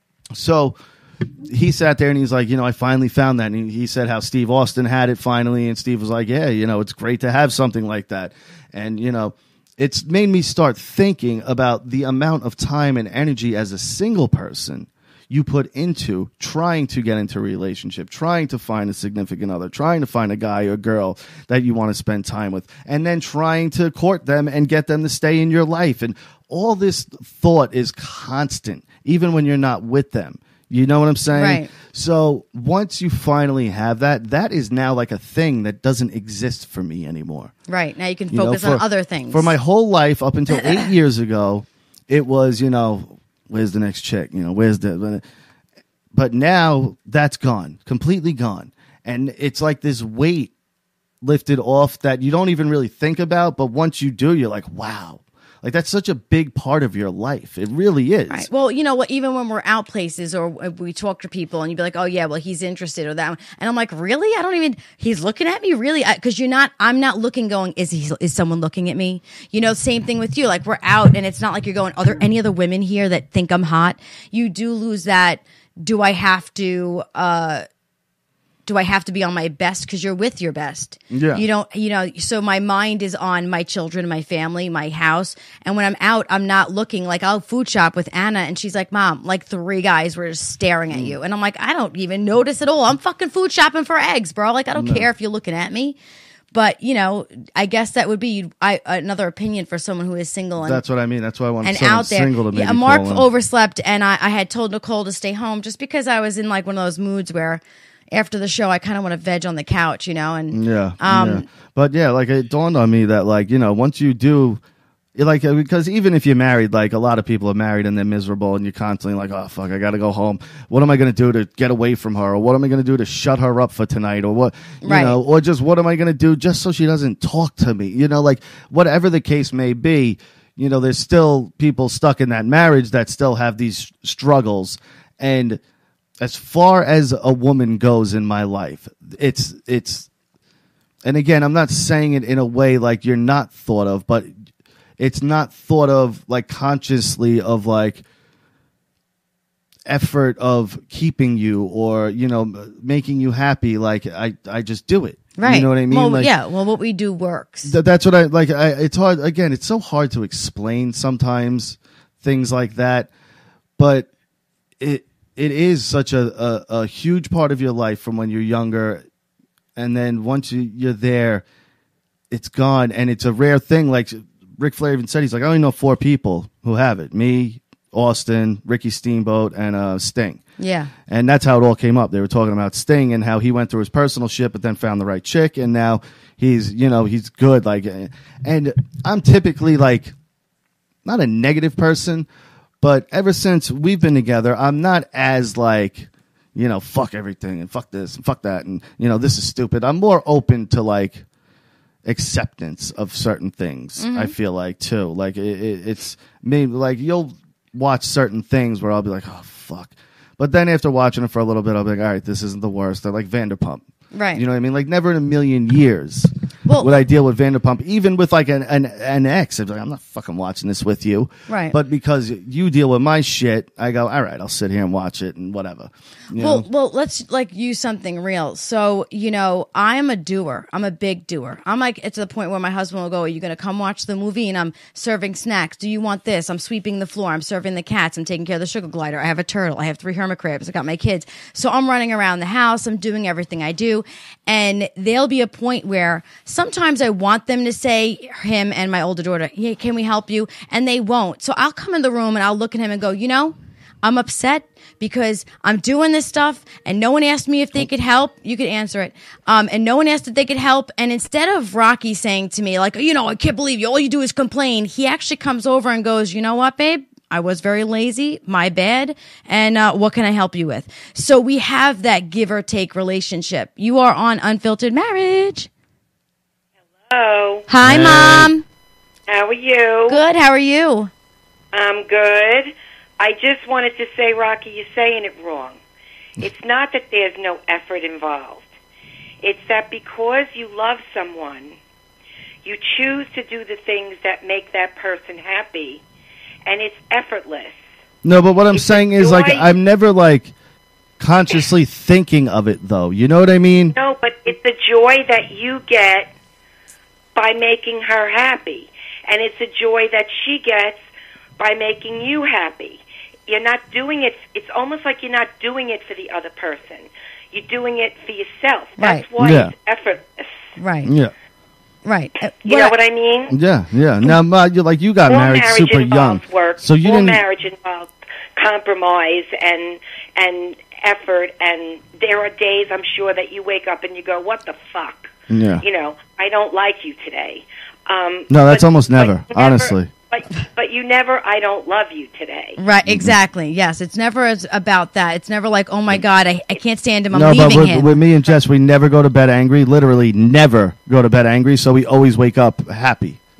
A: So he sat there and he's I finally found that. And he said how Steve Austin had it finally. And Steve was yeah, it's great to have something like that. And, it's made me start thinking about the amount of time and energy as a single person you put into trying to get into a relationship, trying to find a significant other, trying to find a guy or girl that you want to spend time with, and then trying to court them and get them to stay in your life. And all this thought is constant, even when you're not with them. You know what I'm saying?
B: Right.
A: So once you finally have that is now a thing that doesn't exist for me anymore.
B: Right. Now you can focus on other things.
A: For my whole life, up until 8 years ago, it was, where's the next chick? Where's the... But now that's gone, completely gone. And it's this weight lifted off that you don't even really think about. But once you do, you're wow. That's such a big part of your life. It really is.
B: Right. Well, you know what? Even when we're out places or we talk to people and you'd be oh yeah, well, he's interested or that one. And I'm really? I don't even, he's looking at me? Really? Because I'm not looking going, is someone looking at me? Same thing with you. We're out and it's not you're going, are there any other women here that think I'm hot? You do lose that do I have to be on my best because you're with your best?
A: Yeah.
B: You don't, so my mind is on my children, my family, my house. And when I'm out, I'm not looking. Like, I'll food shop with Anna and she's like, Mom, like 3 guys were just staring at you. And I'm like, I don't even notice at all. I'm fucking food shopping for eggs, bro. Like, I don't care if you're looking at me. But, I guess that would be another opinion for someone who is single. And
A: that's what I mean. That's why I want
B: and
A: someone
B: out there.
A: single to maybe
B: Yeah, Mark
A: call in.
B: overslept, and I had told Nicole to stay home just because I was in like one of those moods where after the show I kind of want to veg on the couch, and
A: Yeah. But yeah, like it dawned on me that like, once you do, like, because even if you're married, like a lot of people are married and they're miserable and you're constantly like, oh fuck, I got to go home. What am I going to do to get away from her? Or what am I going to do to shut her up for tonight? Or what,
B: Right.
A: or just what am I going to do just so she doesn't talk to me? Like whatever the case may be, there's still people stuck in that marriage that still have these struggles. And as far as a woman goes in my life, it's, and again, I'm not saying it in a way like you're not thought of, but it's not thought of like consciously of like effort of keeping you or, making you happy. Like I just do it.
B: right.
A: You know what I mean?
B: Well,
A: Like,
B: yeah. Well, what we do works.
A: that's what I like. It's hard. Again, it's so hard to explain sometimes things like that, but it is such a huge part of your life from when you're younger. And then once you're there, it's gone. And it's a rare thing. Like Ric Flair even said, he's like, I only know 4 people who have it. Me, Austin, Ricky Steamboat, and Sting.
B: Yeah.
A: And that's how it all came up. They were talking about Sting and how he went through his personal shit, but then found the right chick. And now he's good. Like, and I'm typically like not a negative person, but ever since we've been together, I'm not as like, fuck everything and fuck this and fuck that. And, this is stupid. I'm more open to like acceptance of certain things. I feel like too. Like it's maybe like you'll watch certain things where I'll be like, oh, fuck. But then after watching it for a little bit, I'll be like, all right, this isn't the worst. They're like Vanderpump.
B: Right.
A: You know what I mean? Like never in a million years
B: Well-
A: would I deal with Vanderpump, even with like an ex. I'd be like, I'm not fucking watching this with you.
B: Right.
A: But because you deal with my shit, I go, all right, I'll sit here and watch it and whatever. You know?
B: Well, let's like use something real. So, I'm a doer. I'm a big doer. I'm like, it's to the point where my husband will go, are you going to come watch the movie? And I'm serving snacks. Do you want this? I'm sweeping the floor. I'm serving the cats. I'm taking care of the sugar glider. I have a turtle. I have 3 hermit crabs. I got my kids. So I'm running around the house. I'm doing everything I do. And there'll be a point where sometimes I want them to say, him and my older daughter, yeah, can we help you? And they won't. So I'll come in the room and I'll look at him and go, I'm upset because I'm doing this stuff and no one asked me if they could help. You could answer it. And no one asked if they could help. And instead of Rocky saying to me, like, I can't believe you, all you do is complain, he actually comes over and goes, you know what, babe? I was very lazy, my bad, and what can I help you with? So we have that give or take relationship. You are on Unfiltered Marriage.
C: Hello.
B: Hi,
A: Hey.
B: Mom.
C: How are you?
B: Good, how are you?
C: I'm good. I just wanted to say, Rocky, you're saying it wrong. It's not that there's no effort involved. It's that because you love someone, you choose to do the things that make that person happy, and it's effortless.
A: No, but what I'm
C: It's
A: saying
C: a
A: is like
C: joy.
A: I'm never like consciously thinking of it though. You know what I mean?
C: No, but it's the joy that you get by making her happy. And it's a joy that she gets by making you happy. You're not doing it, it's almost like you're not doing it for the other person. You're doing it for yourself. That's
B: Right.
C: why
A: Yeah.
C: it's effortless.
B: Right,
A: Yeah.
B: right.
C: You know what I mean?
A: Yeah, yeah. Now, you got
C: All
A: married
C: marriage
A: super young,
C: involves work.
A: so you
C: All
A: didn't.
C: marriage involves compromise and effort. And there are days, I'm sure, that you wake up and you go, "What the fuck?"
A: Yeah.
C: I don't like you today.
A: No, that's
C: but-
A: almost
C: but
A: never,
C: you
A: honestly.
C: But you never, I don't love you today.
B: Right, exactly. Yes, it's never about that. It's never like, oh my God, I can't stand him, I'm
A: No, but
B: leaving him.
A: with me and Jess, we never go to bed angry. Literally, never go to bed angry. So we always wake up happy.
B: Right.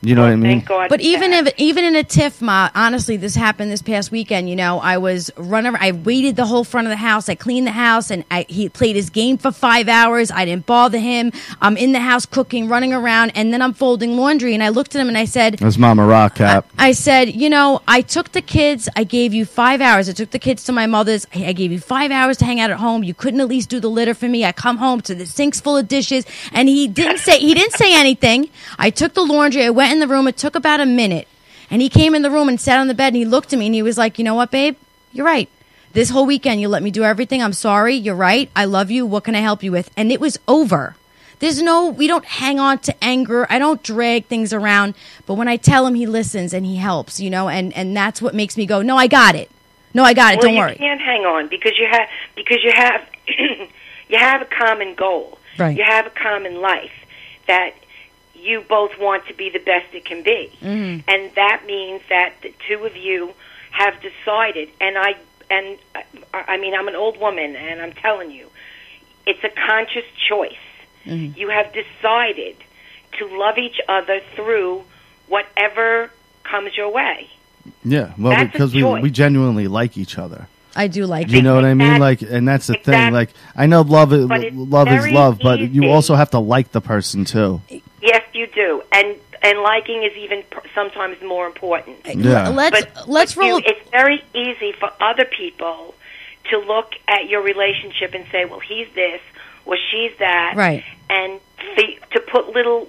A: You know what I mean?
C: Thank God.
B: But
C: for
B: even
C: that.
B: even in a tiff, Ma, honestly, this happened this past weekend. You know, I was running. I waited the whole front of the house. I cleaned the house, and he played his game for 5 hours. I didn't bother him. I'm in the house cooking, running around, and then I'm folding laundry. And I looked at him and I said,
A: That's Mama Rock Cap.
B: I said, you know, I took the kids. I gave you 5 hours. I took the kids to my mother's. I gave you 5 hours to hang out at home. You couldn't at least do the litter for me. I come home to the sink's full of dishes, and he didn't say anything. I took the laundry. I went in the room. It took about a minute, and he came in the room and sat on the bed, and he looked at me and he was like, you know what, babe, you're right. This whole weekend you let me do everything. I'm sorry. You're right. I love you. What can I help you with? And it was over. We don't hang on to anger. I don't drag things around. But when I tell him, he listens and he helps, you know, and that's what makes me go, no, I got it. No, I got it.
C: Well,
B: Don't worry.
C: You can't hang on because you have you have a common goal.
B: Right.
C: You have a common life that you both want to be the best it can be.
B: Mm-hmm.
C: And that means that the two of you have decided, and I mean, I'm an old woman, and I'm telling you, it's a conscious choice. Mm-hmm. You have decided to love each other through whatever comes your way.
A: Yeah, well,
C: That's
A: because
C: a choice.
A: we genuinely like each other.
B: I do like
A: You
B: it.
A: know what I mean?
C: Exactly.
A: Like, and that's the thing.
C: Exactly.
A: Like, I know love is
C: But it's
A: love,
C: very
A: but you
C: easy.
A: also have to like the person too.
C: Yes, you do, and liking is even sometimes more important.
A: Yeah.
B: Let's roll.
C: It's very easy for other people to look at your relationship and say, "Well, he's this or she's that,"
B: Right.
C: And to put little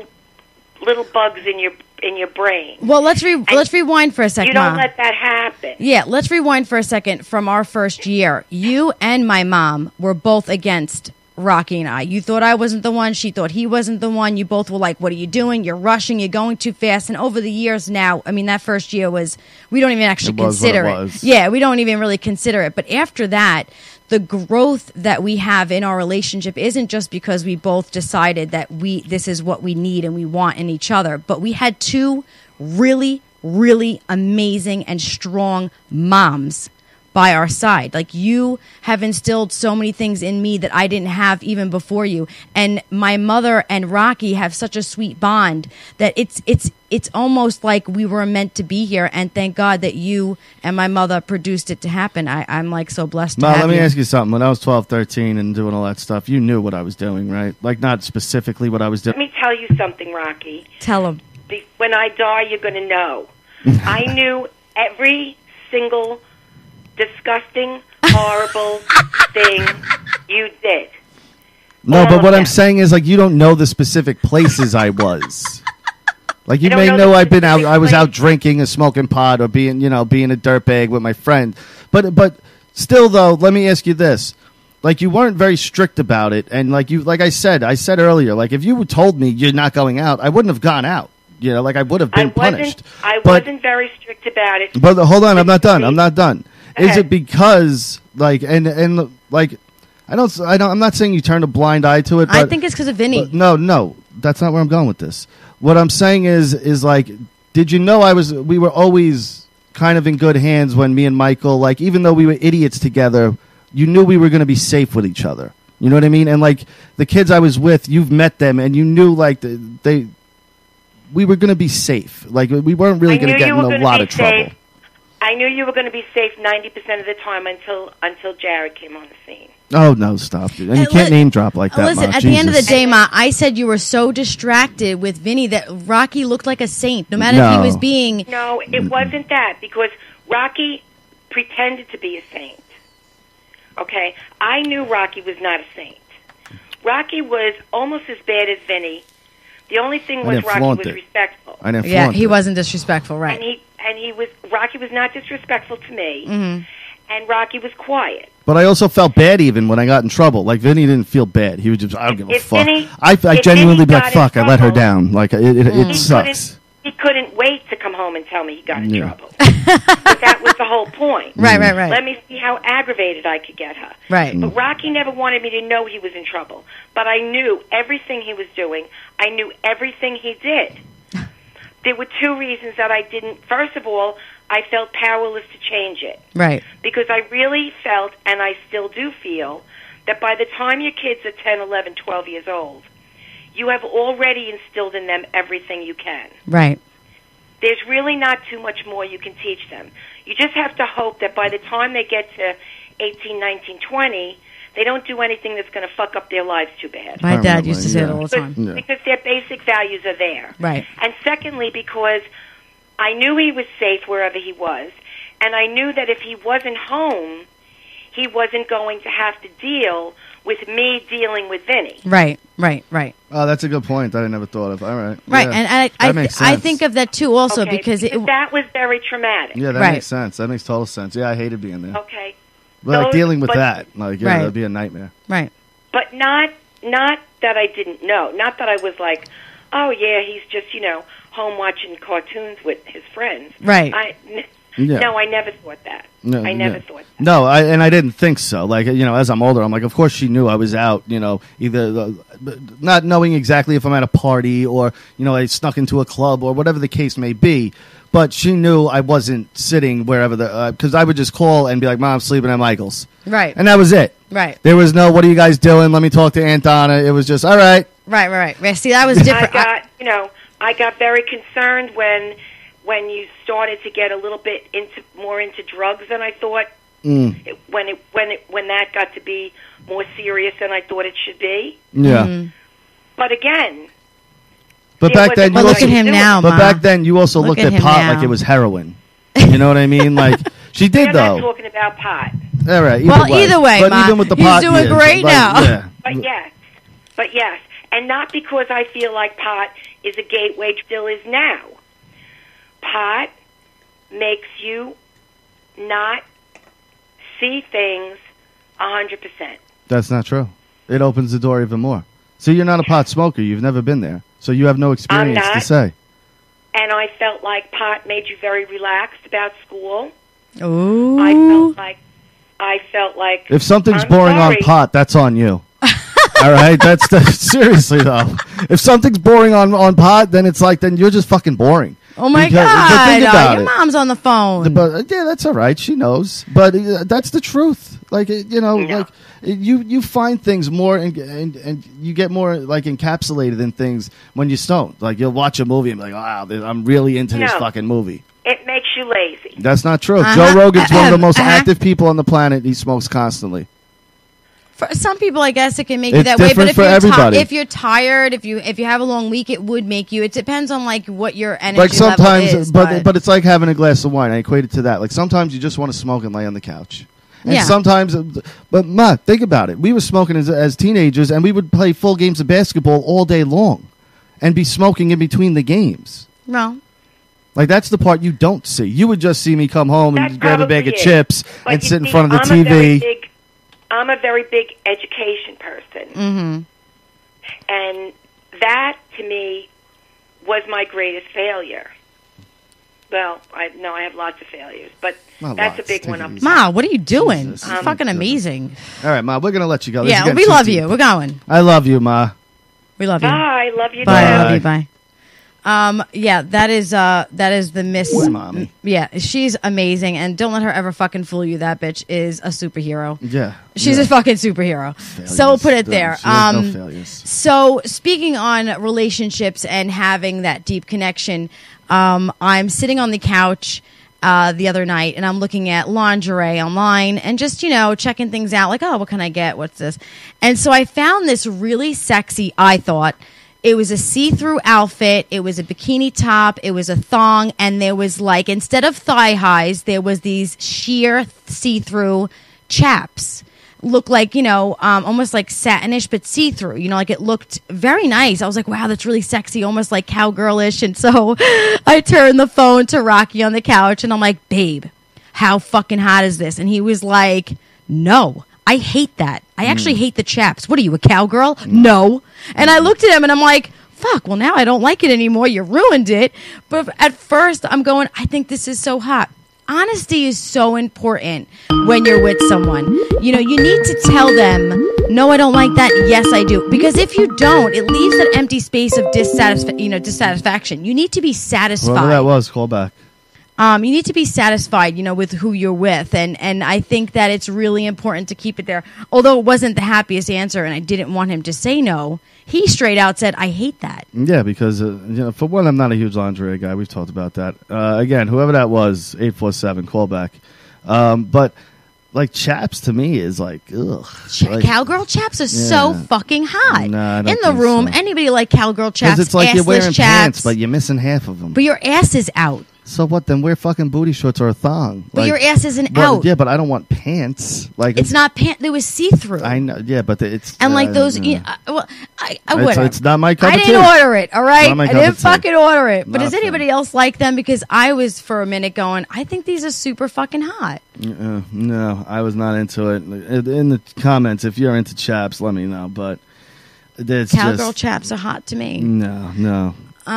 C: bugs in your brain.
B: Well, let's rewind for a second.
C: You don't
B: Ma.
C: let that happen.
B: Yeah, let's rewind for a second from our first year. You and my mom were both against Rocky and I. You thought I wasn't the one. She thought he wasn't the one. You both were like, what are you doing? You're rushing. You're going too fast. And over the years now, I mean, that first year we don't even actually
A: It was what
B: consider
A: it
B: it.
A: was.
B: Yeah, we don't even really consider it. But after that, the growth that we have in our relationship isn't just because we both decided that this is what we need and we want in each other, but we had two really, really amazing and strong moms by our side. Like, you have instilled so many things in me that I didn't have even before you. And my mother and Rocky have such a sweet bond that it's almost like we were meant to be here. And thank God that you and my mother produced it to happen. I'm like so blessed to
A: Ma,
B: have
A: let me
B: you.
A: ask you something. When I was 12, 13 and doing all that stuff, you knew what I was doing, right? Like, not specifically what I was
C: Let
A: doing.
C: me tell you something, Rocky.
B: Tell him.
C: When I die, you're going to know. I knew every single disgusting, horrible thing you did.
A: No,
C: all
A: but
C: of
A: what
C: them.
A: I'm saying is, like, you don't know the specific places I was. Like, you
C: I don't
A: may
C: know
A: know
C: the
A: I've been out.
C: specific
A: I was out
C: place.
A: drinking or smoking pot or being a dirtbag with my friend. But still, though, let me ask you this: like, you weren't very strict about it, and like I said earlier, like, if you told me you're not going out, I wouldn't have gone out. You know, like, I would have been punished.
C: I
A: But-
C: wasn't very strict about it.
A: But hold on, I'm not done. I'm not done. Is
C: ahead.
A: it because like and like I'm not saying you turned a blind eye to it. But,
B: I think it's because of Vinny.
A: but no, that's not where I'm going with this. What I'm saying is like, did you know we were always kind of in good hands when me and Michael, like, even though we were idiots together, you knew we were going to be safe with each other. You know what I mean? And like the kids I was with, you've met them, and you knew like we were going to be safe. Like, we weren't really
C: I
A: going to
C: knew
A: get
C: you
A: in
C: were
A: a
C: gonna
A: lot
C: be
A: of trouble.
C: safe. I knew you were going to be safe 90% of the time until Jared came on the scene.
A: Oh no! Stop it! And you
B: Hey,
A: can't name drop like that.
B: Listen,
A: Ma.
B: at the end of the
A: Jesus.
B: day, Ma, I said you were so distracted with Vinny that Rocky looked like a saint, no matter if
A: No.
B: he was being.
C: No, it wasn't that, because Rocky pretended to be a saint. Okay? I knew Rocky was not a saint. Rocky was almost as bad as Vinny. The only thing
A: I
C: was
A: didn't
C: Rocky
A: flaunt
C: was
A: it.
C: respectful.
A: I didn't
B: Yeah,
A: flaunt
B: he
A: it.
B: wasn't disrespectful, right?
C: And Rocky was not disrespectful to me.
B: Mm-hmm.
C: And Rocky was quiet.
A: But I also felt bad even when I got in trouble. Like, Vinny didn't feel bad. He was just, I don't give a
C: If
A: fuck.
C: Vinny-
A: I
C: if
A: genuinely
C: Vinny
A: be like,
C: got in
A: fuck, I let her
C: trouble-
A: down. Like, it sucks.
C: He couldn't wait to come home and tell me he got in
A: Yeah.
C: trouble. But that was the whole point.
B: Right.
C: Let me see how aggravated I could get her.
B: Right.
C: But Rocky never wanted me to know he was in trouble. But I knew everything he was doing. I knew everything he did. There were two reasons that I didn't. First of all, I felt powerless to change it.
B: Right.
C: Because I really felt, and I still do feel, that by the time your kids are 10, 11, 12 years old, you have already instilled in them everything you can.
B: Right.
C: There's really not too much more you can teach them. You just have to hope that by the time they get to 18, 19, 20, they don't do anything that's going to fuck up their lives too bad.
B: My dad used to say it all the time.
C: Because their basic values are there.
B: Right.
C: And secondly, because I knew he was safe wherever he was, and I knew that if he wasn't home, he wasn't going to have to deal with me dealing with Vinny.
B: Right.
A: Oh, that's a good point that I never thought of. All right.
B: Right,
A: Yeah.
B: and I think of that too also
C: Okay,
B: because
C: that was very traumatic.
A: Yeah, that
B: Right.
A: makes sense. That makes total sense. Yeah, I hated being there.
C: Okay.
A: But like dealing with
C: but-
A: that, like, yeah,
B: Right.
A: that'd be a nightmare.
B: Right.
C: But not that I didn't know. Not that I was like, oh, yeah, he's just, home watching cartoons with his friends.
B: Right.
A: Yeah.
C: No, I never thought that.
A: No,
C: I never
A: yeah.
C: thought that.
A: No, I didn't think so. Like, as I'm older, I'm like, of course she knew I was out, either not knowing exactly if I'm at a party or, I snuck into a club or whatever the case may be. But she knew I wasn't sitting wherever because I would just call and be like, Mom, I'm sleeping at Michael's.
B: Right.
A: And that was it.
B: Right.
A: There was no, what are you guys doing? Let me talk to Aunt Donna. It was just, all right.
B: Right. See, that was different.
C: I got very concerned when you started to get a little bit more into drugs than I thought. When that got to be more serious than I thought it should be.
A: Yeah.
B: Mm-hmm.
C: But again,
A: But back then, you
B: But look
A: also,
B: at him now,
A: But
B: Ma.
A: back then, you also
B: Look
A: looked
B: at
A: at
B: him
A: pot
B: now.
A: like it was heroin. You know what I mean? Like she did,
C: we're
A: though.
C: not talking about pot.
A: All right.
B: Either way,
A: but
B: Ma,
A: even with the
B: he's
A: pot,
B: doing
A: yeah,
B: great
A: like,
B: now.
A: Yeah.
C: But yes, and not because I feel like pot is a gateway, still is now. Pot makes you not see things 100%.
A: That's not true. It opens the door even more. So you're not a pot smoker. You've never been there. So you have no experience
C: I'm not.
A: to say.
C: And I felt like pot made you very relaxed about school.
B: Ooh.
C: I felt like
A: If something's
C: I'm
A: boring
C: sorry.
A: on pot, that's on you. All right? Seriously, though. If something's boring on pot, then you're just fucking boring.
B: Oh my
A: Because- but
B: God!
A: think about
B: Your
A: it.
B: mom's on the phone.
A: But yeah, that's all right. She knows. But that's the truth. Like like you find things more and you get more like encapsulated in things when you stoned. Like you'll watch a movie and be like, wow, I'm really into this
C: No.
A: fucking movie.
C: It makes you lazy.
A: That's not true.
B: Uh-huh.
A: Joe Rogan's one of the most
B: Uh-huh.
A: active people on the planet. He smokes constantly.
B: For some people, I guess it can make you
A: It's
B: that way. But
A: different
B: if
A: for
B: you're
A: everybody.
B: if you're tired, if you have a long week, it would make you. It depends on like what your energy
A: Like sometimes,
B: level is.
A: but it's like having a glass of wine. I equate it to that. Like sometimes you just want to smoke and lay on the couch. And
B: Yeah.
A: sometimes, but Ma, think about it. We were smoking as teenagers, and we would play full games of basketball all day long, and be smoking in between the games.
B: well,
A: Like that's the part you don't see. You would just see me come home and
C: That
A: grab a bag of
C: probably is.
A: chips
C: But
A: and
C: you
A: sit in
C: see,
A: front of the TV.
C: I'm a very big education person.
B: mm-hmm.
C: And that, to me, was my greatest failure. Well, I have lots of failures, but
A: Not
C: that's
A: lots.
C: a big
A: Take
C: one
A: it
C: up.
A: easy.
B: Ma, what are you doing?
A: Jesus.
B: It's fucking amazing.
A: All right, Ma, we're gonna let you go. This is
B: Yeah,
A: getting
B: we
A: too
B: love
A: deep.
B: you. We're going.
A: I love you, Ma.
B: We love you.
C: Bye. Love you
B: Bye.
C: too.
B: I love you. Bye. Yeah, that is the Miss.
A: Boy, mommy.
B: Yeah, she's amazing, and don't let her ever fucking fool you. That bitch is a superhero.
A: Yeah,
B: She's
A: yeah.
B: a fucking superhero.
A: Failures.
B: So we'll put it there.
A: She has no failures.
B: So speaking on relationships and having that deep connection, I'm sitting on the couch the other night and I'm looking at lingerie online and just, checking things out like, oh, what can I get? What's this? And so I found this really sexy, I thought. It was a see-through outfit. It was a bikini top. It was a thong. And there was like, instead of thigh highs, there was these sheer see-through chaps. Looked like, almost like satinish, but see-through. Like it looked very nice. I was like, wow, that's really sexy, almost like cowgirlish. And so I turned the phone to Rocky on the couch and I'm like, babe, how fucking hot is this? And he was like, no, I hate that. I actually hate the chaps. What are you, a cowgirl? No. And I looked at him and I'm like, fuck, well, now I don't like it anymore. You ruined it. But at first I'm going, I think this is so hot. Honesty is so important when you're with someone. You need to tell them, no, I don't like that. Yes, I do. Because if you don't, it leaves that empty space of dissatisfaction. You need to be satisfied.
A: Whoever that was, call back.
B: You need to be satisfied, with who you're with. And I think that it's really important to keep it there. Although it wasn't the happiest answer and I didn't want him to say no, he straight out said, I hate that.
A: Yeah, because, for one, I'm not a huge lingerie guy. We've talked about that. Again, whoever that was, 847, call back. But, like, chaps to me is like, ugh.
B: Cowgirl chaps are so fucking hot.
A: Nah, I don't
B: in the
A: think
B: room,
A: so.
B: anybody like cowgirl chaps,
A: Because it's like you're wearing
B: chaps,
A: pants, but you're missing half of them.
B: But your ass is out.
A: So what? Then wear fucking booty shorts or a thong.
B: But your ass isn't out.
A: Yeah, but I don't want pants. Like
B: it's not pants. It was see through.
A: I know. Yeah, but it's
B: and like those.
A: It's not my cup of tea.
B: I didn't order it. All right,
A: I
B: didn't fucking order it. But
A: Not
B: does anybody else like them? Because I was for a minute going. I think these are super fucking hot.
A: No, I was not into it. In the comments, if you're into chaps, let me know. But it's
B: cowgirl chaps are hot to me.
A: No.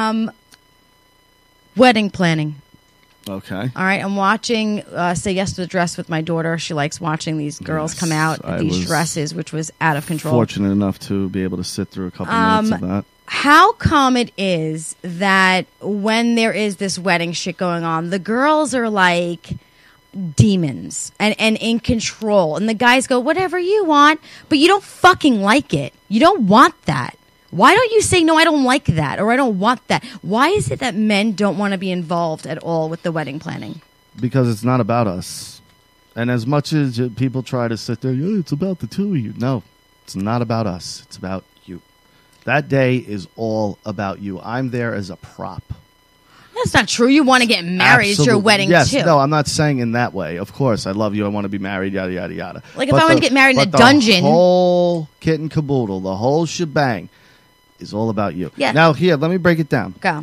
B: Wedding planning.
A: Okay.
B: All right. I'm watching Say Yes to the Dress with my daughter. She likes watching these girls come out in these dresses, which was out of control.
A: Fortunate enough to be able to sit through a couple minutes of that.
B: How come it is that when there is this wedding shit going on, the girls are like demons and in control, and the guys go, whatever you want, but you don't fucking like it. You don't want that. Why don't you say, no, I don't like that, or I don't want that? Why is it that men don't want to be involved at all with the wedding planning?
A: Because it's not about us. And as much as people try to sit there, it's about the two of you. No, it's not about us. It's about you. That day is all about you. I'm there as a prop.
B: That's not true. You want to get married at your wedding,
A: yes,
B: too.
A: No, I'm not saying in that way. Of course, I love you. I want to be married, yada, yada, yada.
B: Like if I want to get married in a dungeon.
A: The whole kit and caboodle, the whole shebang is all about you.
B: Yeah.
A: Now, here, let me break it down.
B: Go.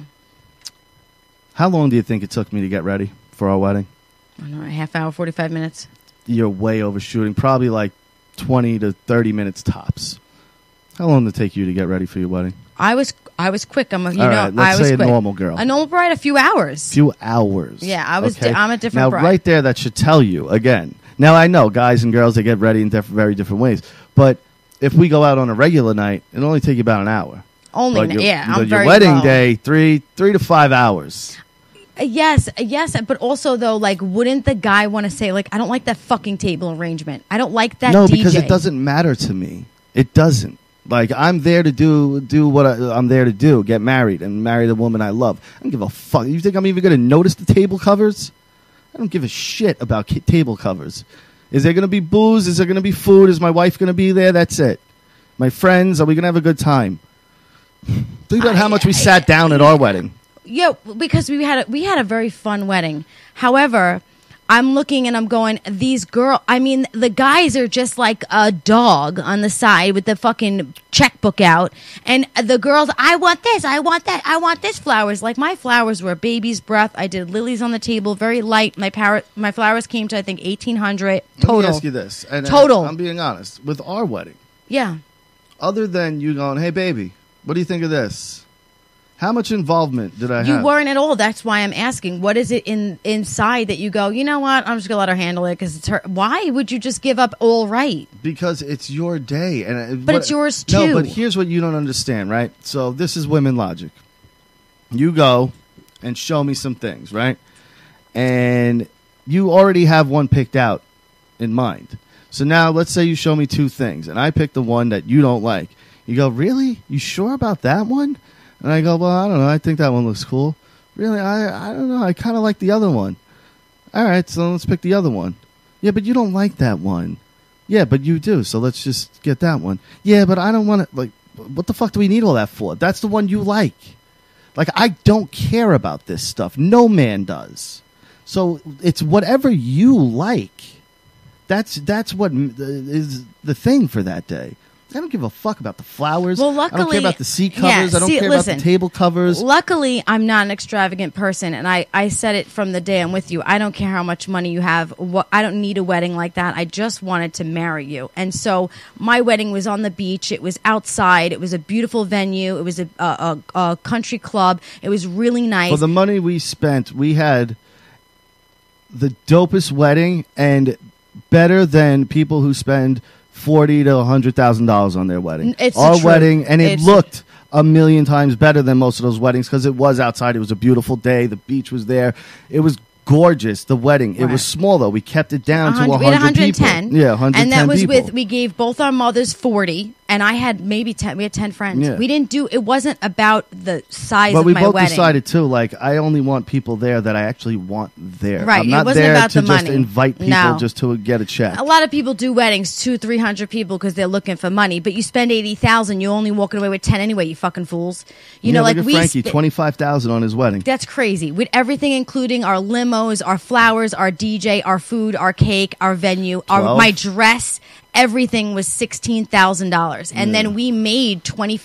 A: How long do you think it took me to get ready for our wedding?
B: I don't know, a half hour, 45 minutes.
A: You're way overshooting. Probably like 20 to 30 minutes tops. How long did it take you to get ready for your wedding?
B: I was quick.
A: All right, let's say a normal girl.
B: A normal bride, a few hours.
A: Few hours.
B: Yeah, I'm a different
A: now,
B: bride.
A: Now, right there, that should tell you, again. Now, I know guys and girls, they get ready in very different ways. But if we go out on a regular night, it'll only take you about an hour.
B: I'm
A: your
B: very
A: wedding
B: low.
A: day, 3 to 5 hours.
B: Yes, but also though, like, wouldn't the guy want to say, like, I don't like that fucking table arrangement. I don't like that.
A: No,
B: DJ.
A: because it doesn't matter to me. It doesn't. Like, I'm there to do what I'm there to do, get married and marry the woman I love. I don't give a fuck. You think I'm even going to notice the table covers? I don't give a shit about table covers. Is there going to be booze? Is there going to be food? Is my wife going to be there? That's it. My friends, are we going to have a good time? Think about how much we sat down at our wedding.
B: Yeah, because we had a very fun wedding. However, I'm looking and I'm going, the guys are just like a dog on the side with the fucking checkbook out. And the girls, I want this, I want that, I want this flowers. Like my flowers were baby's breath. I did lilies on the table, very light. My flowers came to, I think, $1,800 total.
A: Let me ask you this.
B: Total.
A: I'm being honest. With our wedding,
B: yeah.
A: Other than you going, hey, baby, what do you think of this? How much involvement did I have?
B: You weren't at all. That's why I'm asking. What is it inside that you go, you know what? I'm just going to let her handle it because it's her. Why would you just give up all right?
A: Because it's your day.
B: But it's yours too.
A: No, but here's what you don't understand, right? So this is women logic. You go and show me some things, right? And you already have one picked out in mind. So now let's say you show me two things and I pick the one that you don't like. You go, really? You sure about that one? And I go, well, I don't know. I think that one looks cool. Really? I don't know. I kind of like the other one. All right, so let's pick the other one. Yeah, but you don't like that one. Yeah, but you do, so let's just get that one. Yeah, but I don't want to, like, what the fuck do we need all that for? That's the one you like. Like, I don't care about this stuff. No man does. So it's whatever you like. That's what is the thing for that day. I don't give a fuck about the flowers.
B: Well, luckily,
A: I don't care about the seat covers. I don't care about the table covers.
B: Luckily, I'm not an extravagant person, and I said it from the day I'm with you. I don't care how much money you have. I don't need a wedding like that. I just wanted to marry you. And so my wedding was on the beach. It was outside. It was a beautiful venue. It was a country club. It was really nice.
A: For the money we spent, we had the dopest wedding and better than people who spend $40,000 to $100,000 on their wedding.
B: It's
A: our
B: true.
A: wedding, and it looked a million times better than most of those weddings because it was outside. It was a beautiful day. The beach was there. It was gorgeous. The wedding. It
B: Right.
A: was small though. We kept it down to 100
B: we had 110.
A: people. Yeah, 110
B: and that was
A: people.
B: we gave both our mothers 40, and I had maybe 10. We had 10 friends.
A: Yeah.
B: We didn't do. It wasn't about the size
A: But
B: of
A: we
B: my
A: both
B: wedding.
A: decided too. Like, I only want people there that I actually want there.
B: Right,
A: I'm
B: it
A: not
B: wasn't
A: there
B: about
A: to
B: the
A: just
B: money.
A: invite people
B: No.
A: just to get a check.
B: A lot of people do weddings, 200-300 people, because they're looking for money. But you spend 80,000, you're only walking away with 10 anyway. You fucking fools. You know,
A: look
B: like
A: at
B: we.
A: Frankie, 25,000 on his wedding.
B: That's crazy. With everything, including our limos, our flowers, our DJ, our food, our cake, our venue, my dress, everything was $16,000. And then we made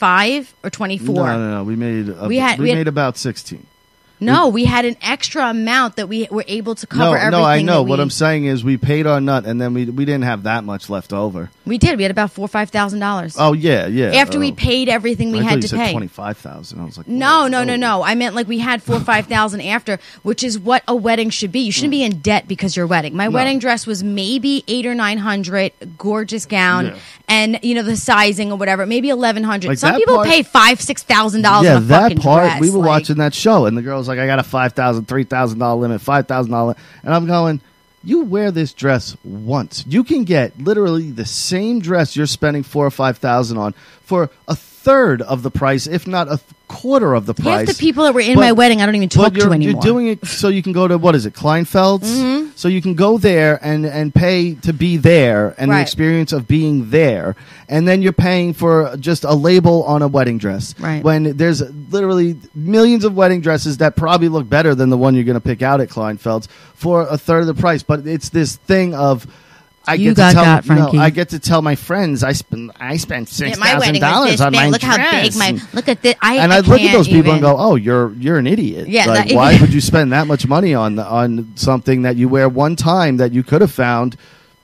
B: 25 or 24.
A: No. We made
B: We had-
A: about 16.
B: No, we had an extra amount that we were able to cover everything.
A: No, I know.
B: that we,
A: What I'm saying is we paid our nut, and then we didn't have that much left over.
B: We did. We had about $4,000 or $5,000.
A: Oh yeah.
B: After we paid everything we
A: I thought
B: had
A: you
B: to
A: said
B: pay.
A: 25,000. I was like,
B: No.
A: whoa.
B: I meant like we had $4,000 or $5,000 after, which is what a wedding should be. You shouldn't be in debt because your wedding. My wedding dress was maybe $800 or $900, gorgeous gown,
A: Yeah.
B: and the sizing or whatever, maybe $1,100.
A: Like
B: Some
A: that
B: people
A: part-
B: pay $5,000-$6,000
A: Yeah,
B: on a
A: that
B: fucking
A: part.
B: dress.
A: We were
B: Like,
A: watching that show, and the girl's like, "I got a $5,000, $3,000 limit, $5,000," and I'm going, "You wear this dress once. You can get literally the same dress you're spending $4,000 or $5,000 on for a third of the price, if not a quarter of the price."
B: half the people that were in
A: But-
B: my wedding, I don't even talk
A: But you're,
B: to anymore.
A: you're doing it so you can go to, what is it, Kleinfeld's?
B: Mm-hmm.
A: So you can go there and pay to be there and the
B: Right.
A: experience of being there. And then you're paying for just a label on a wedding dress.
B: Right.
A: When there's literally millions of wedding dresses that probably look better than the one you're going to pick out at Kleinfeld's for a third of the price. But it's this thing of...
B: You got, Frankie.
A: I get to tell my friends I spent $6,000
B: my wedding was this
A: on
B: big.
A: my
B: Look how
A: dress.
B: big my look at this. I
A: Look at
B: can't
A: those people and
B: even.
A: go, "Oh, you're an idiot.
B: Yeah,
A: like,
B: that-
A: why would you spend that much money on something that you wear one time that you could have found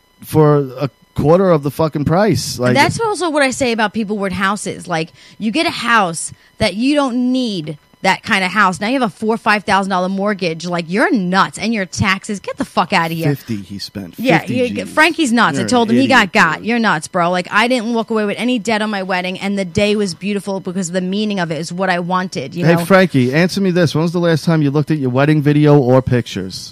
A: for a quarter of the fucking price?" Like,
B: That's also what I say about people with houses. Like, you get a house that you don't need that kind of house. Now you have a $4,000 or $5,000 mortgage. Like, you're nuts, and your taxes. Get the fuck out of here.
A: 50 he spent. 50
B: Yeah,
A: G's.
B: Frankie's nuts.
A: You're
B: I told
A: an
B: him he
A: idiot,
B: got.
A: dude.
B: You're nuts, bro. Like, I didn't walk away with any debt on my wedding, and the day was beautiful because the meaning of it is what I wanted. You know,
A: Hey, Frankie, answer me this. When was the last time you looked at your wedding video or pictures?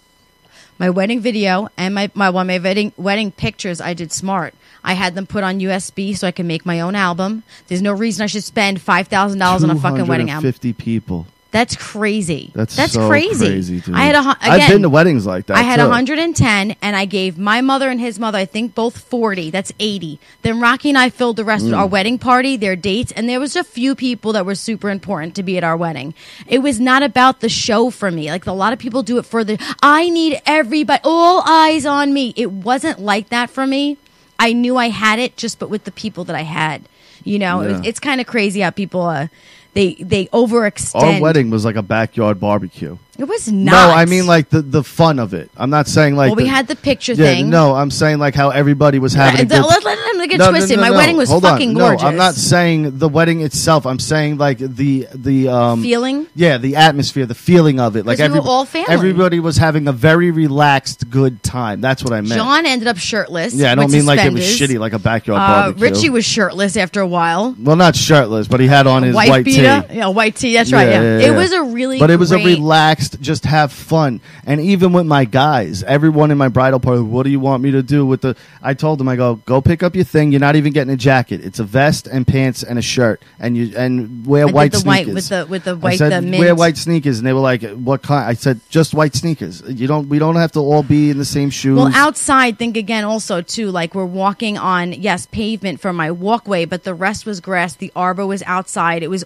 B: my wedding video and my wedding pictures, I did smart. I had them put on USB so I can make my own album. There's no reason I should spend $5,000 on a fucking wedding album.
A: 250 people.
B: That's crazy.
A: That's so
B: crazy.
A: dude.
B: I had
A: I've been to weddings like that.
B: I had
A: too.
B: 110, and I gave my mother and his mother, I think, both 40. That's 80. Then Rocky and I filled the rest of our wedding party, their dates, and there was a few people that were super important to be at our wedding. It was not about the show for me. Like, a lot of people do it for I need everybody, all eyes on me. It wasn't like that for me. I knew I had it, but with the people that I had. You know,
A: Yeah.
B: it's kind of crazy how people they overextend.
A: Our wedding was like a backyard barbecue.
B: It was not.
A: No, I mean like the fun of it. I'm not saying like
B: Well, we had the picture
A: yeah,
B: thing.
A: No, I'm saying like how everybody was having a good
B: Let them get
A: No,
B: twisted. My
A: no.
B: wedding was
A: Hold
B: fucking
A: on.
B: gorgeous.
A: No, I'm not saying the wedding itself. I'm saying like the
B: Feeling?
A: Yeah, the atmosphere, the feeling of it. Like
B: 'Cause we were all family.
A: Everybody was having a very relaxed, good time. That's what I meant.
B: John ended up shirtless.
A: Yeah, I don't
B: with
A: mean like it was
B: suspenders.
A: shitty, like a backyard barbecue.
B: Richie was shirtless after a while.
A: well, not shirtless, but he had on his white
B: beater.
A: tee.
B: Yeah, white tee. That's right. Yeah. It was a really
A: But it was a
B: great-
A: relaxed, just have fun. And even with my guys, everyone in my bridal party, what do you want me to do with the... I told them, I go pick up your thing. You're not even getting a jacket. It's a vest and pants and a shirt. And wear
B: I did
A: white
B: the
A: sneakers.
B: with the
A: I
B: white
A: said,
B: the mint.
A: wear white sneakers. And they were like, what kind? I said, just white sneakers. We don't have to all be in the same shoes.
B: Well, outside, think again also, too, like we're walking on, yes, pavement for my walkway, but the rest was grass. The arbor was outside. It was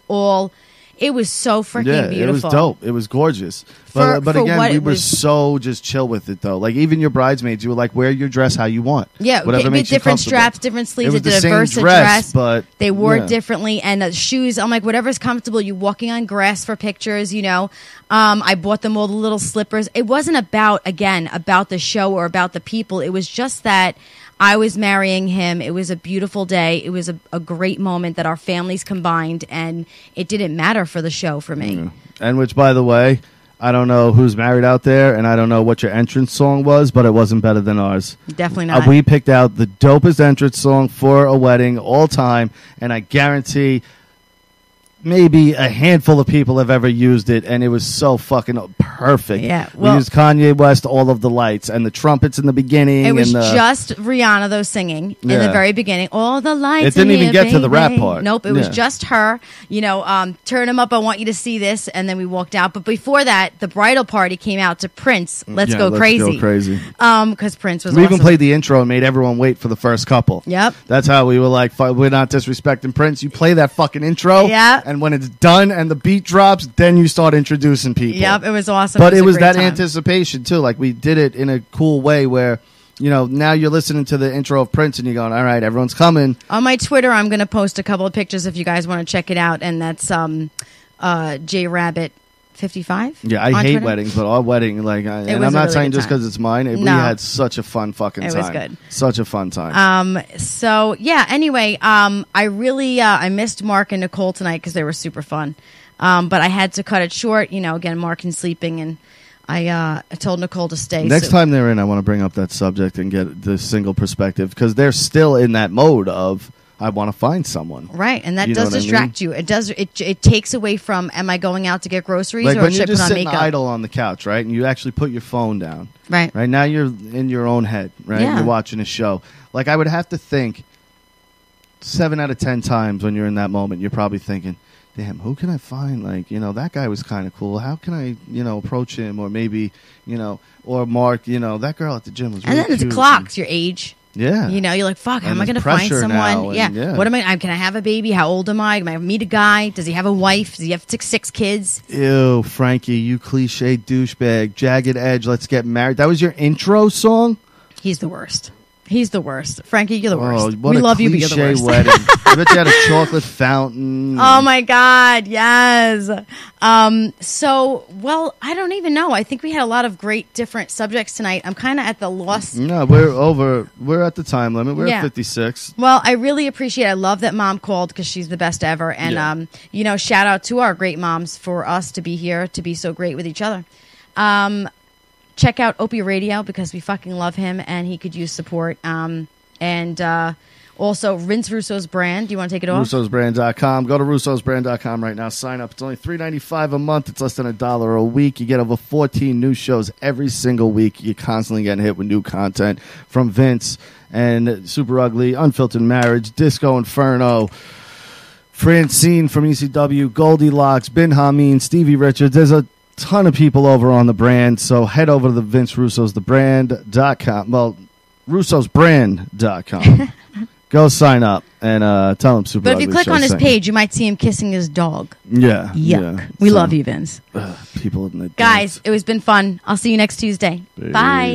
B: so freaking beautiful.
A: it was dope. It was gorgeous.
B: For
A: But
B: what
A: again, we
B: it
A: were
B: was-
A: so just chill with it, though. Like, even your bridesmaids, you were like, wear your dress how you want.
B: Yeah,
A: Whatever
B: with
A: makes you
B: different
A: comfortable.
B: straps, different sleeves.
A: It was
B: They
A: the
B: did a
A: same
B: Versa
A: dress, but
B: they wore
A: yeah.
B: it differently, and the shoes. I'm like, whatever's comfortable. You walking on grass for pictures, you know. I bought them all the little slippers. It wasn't about the show or about the people. It was just that I was marrying him. It was a beautiful day. It was a great moment that our families combined, and it didn't matter for the show for me.
A: Yeah. And which, by the way, I don't know who's married out there, and I don't know what your entrance song was, but it wasn't better than ours.
B: Definitely not.
A: We picked out the dopest entrance song for a wedding all time, and I guarantee maybe a handful of people have ever used it, and it was so fucking perfect.
B: Yeah,
A: we used Kanye West, All of the Lights, and the trumpets in the beginning.
B: It was
A: and
B: just Rihanna, though, singing in the
A: Yeah.
B: very beginning. All the lights.
A: It didn't
B: in
A: even
B: here,
A: get to the rap
B: baby.
A: part.
B: Nope, it was
A: Yeah.
B: just her. Turn him up. I want you to see this, and then we walked out. But before that, the bridal party came out to Prince. Let's
A: Yeah,
B: go
A: Let's
B: crazy.
A: Go Crazy.
B: Because Prince was.
A: We
B: awesome.
A: even played the intro and made everyone wait for the first couple.
B: Yep.
A: That's how we were like, we're not disrespecting Prince. You play that fucking intro.
B: Yeah.
A: And when it's done and the beat drops, then you start introducing people.
B: Yep, it was awesome.
A: But it
B: a
A: was
B: great
A: that
B: time.
A: anticipation, too. Like, we did it in a cool way where, now you're listening to the intro of Prince and you're going, all right, everyone's coming.
B: On my Twitter, I'm going to post a couple of pictures if you guys want to check it out, and that's JRabbit 55.
A: Yeah, I
B: on
A: hate
B: Twitter.
A: weddings, but our wedding, like, and
B: was
A: I'm
B: a
A: not
B: really
A: saying
B: good
A: just
B: time.
A: because it's mine. We
B: No.
A: had such a fun fucking
B: It
A: time.
B: was good.
A: Such a fun time.
B: So yeah. Anyway, I really I missed Mark and Nicole tonight because they were super fun. But I had to cut it short. Again, Mark and sleeping, and I told Nicole to stay.
A: Next
B: so-
A: time they're in, I want to bring up that subject and get the single perspective because they're still in that mode of I want to find someone.
B: Right, and that
A: You know
B: does
A: what I
B: distract you. It does. It takes away from. Am I going out to get groceries
A: Like
B: or
A: when
B: should
A: you're
B: I put
A: just
B: on
A: sitting
B: makeup?
A: idle on the couch, right, and you actually put your phone down.
B: Right.
A: Right now you're in your own head, right?
B: Yeah.
A: You're watching a show. Like I would have to think 7 out of 10 times when you're in that moment, you're probably thinking, damn, who can I find? Like, that guy was kind of cool. How can I, approach him? Or maybe, or Mark, that girl at the gym was really
B: And then
A: cute.
B: it's clocks your age.
A: Yeah.
B: You're like, fuck, how
A: And
B: am I going
A: there's
B: to find
A: pressure
B: someone?
A: now, and yeah.
B: What am I? Can I have a baby? How old am I? Am I meet a guy? Does he have a wife? Does he have six kids?
A: Ew, Frankie, you cliche douchebag. Jagged Edge, let's get married. That was your intro song?
B: He's the worst. He's the worst. Frankie, you're the worst.
A: Oh, what
B: We
A: a
B: love you, but you're the
A: cliche
B: worst.
A: wedding. I bet you had a chocolate fountain.
B: Oh my God, yes. Well, I don't even know. I think we had a lot of great different subjects tonight. I'm kind of at the loss.
A: No, we're over. We're at the time limit. We're
B: Yeah.
A: at 56.
B: Well, I really appreciate it. I love that Mom called because she's the best ever. And, shout out to our great moms for us to be here, to be so great with each other. Check out Opie Radio because we fucking love him and he could use support. Also, Vince Russo's brand. Do you want to take it off?
A: Russo'sBrand.com. Go to Russo'sBrand.com right now. Sign up. It's only $3.95 a month. It's less than $1 a week. You get over 14 new shows every single week. You're constantly getting hit with new content from Vince and Super Ugly, Unfiltered Marriage, Disco Inferno, Francine from ECW, Goldilocks, Bin Hameen, Stevie Richards. There's a ton of people over on the brand. So head over to the Vince Russo's the brand.com. Well, Russo'sBrand.com. Go sign up and tell him Super
B: But if
A: Ugly
B: you click
A: Show
B: on his
A: sent
B: page, you might see him kissing his dog.
A: Yeah.
B: Yuck.
A: Yeah.
B: We
A: So,
B: love you, Vince.
A: People in the
B: Guys, it was been fun. I'll see you next Tuesday. Bye.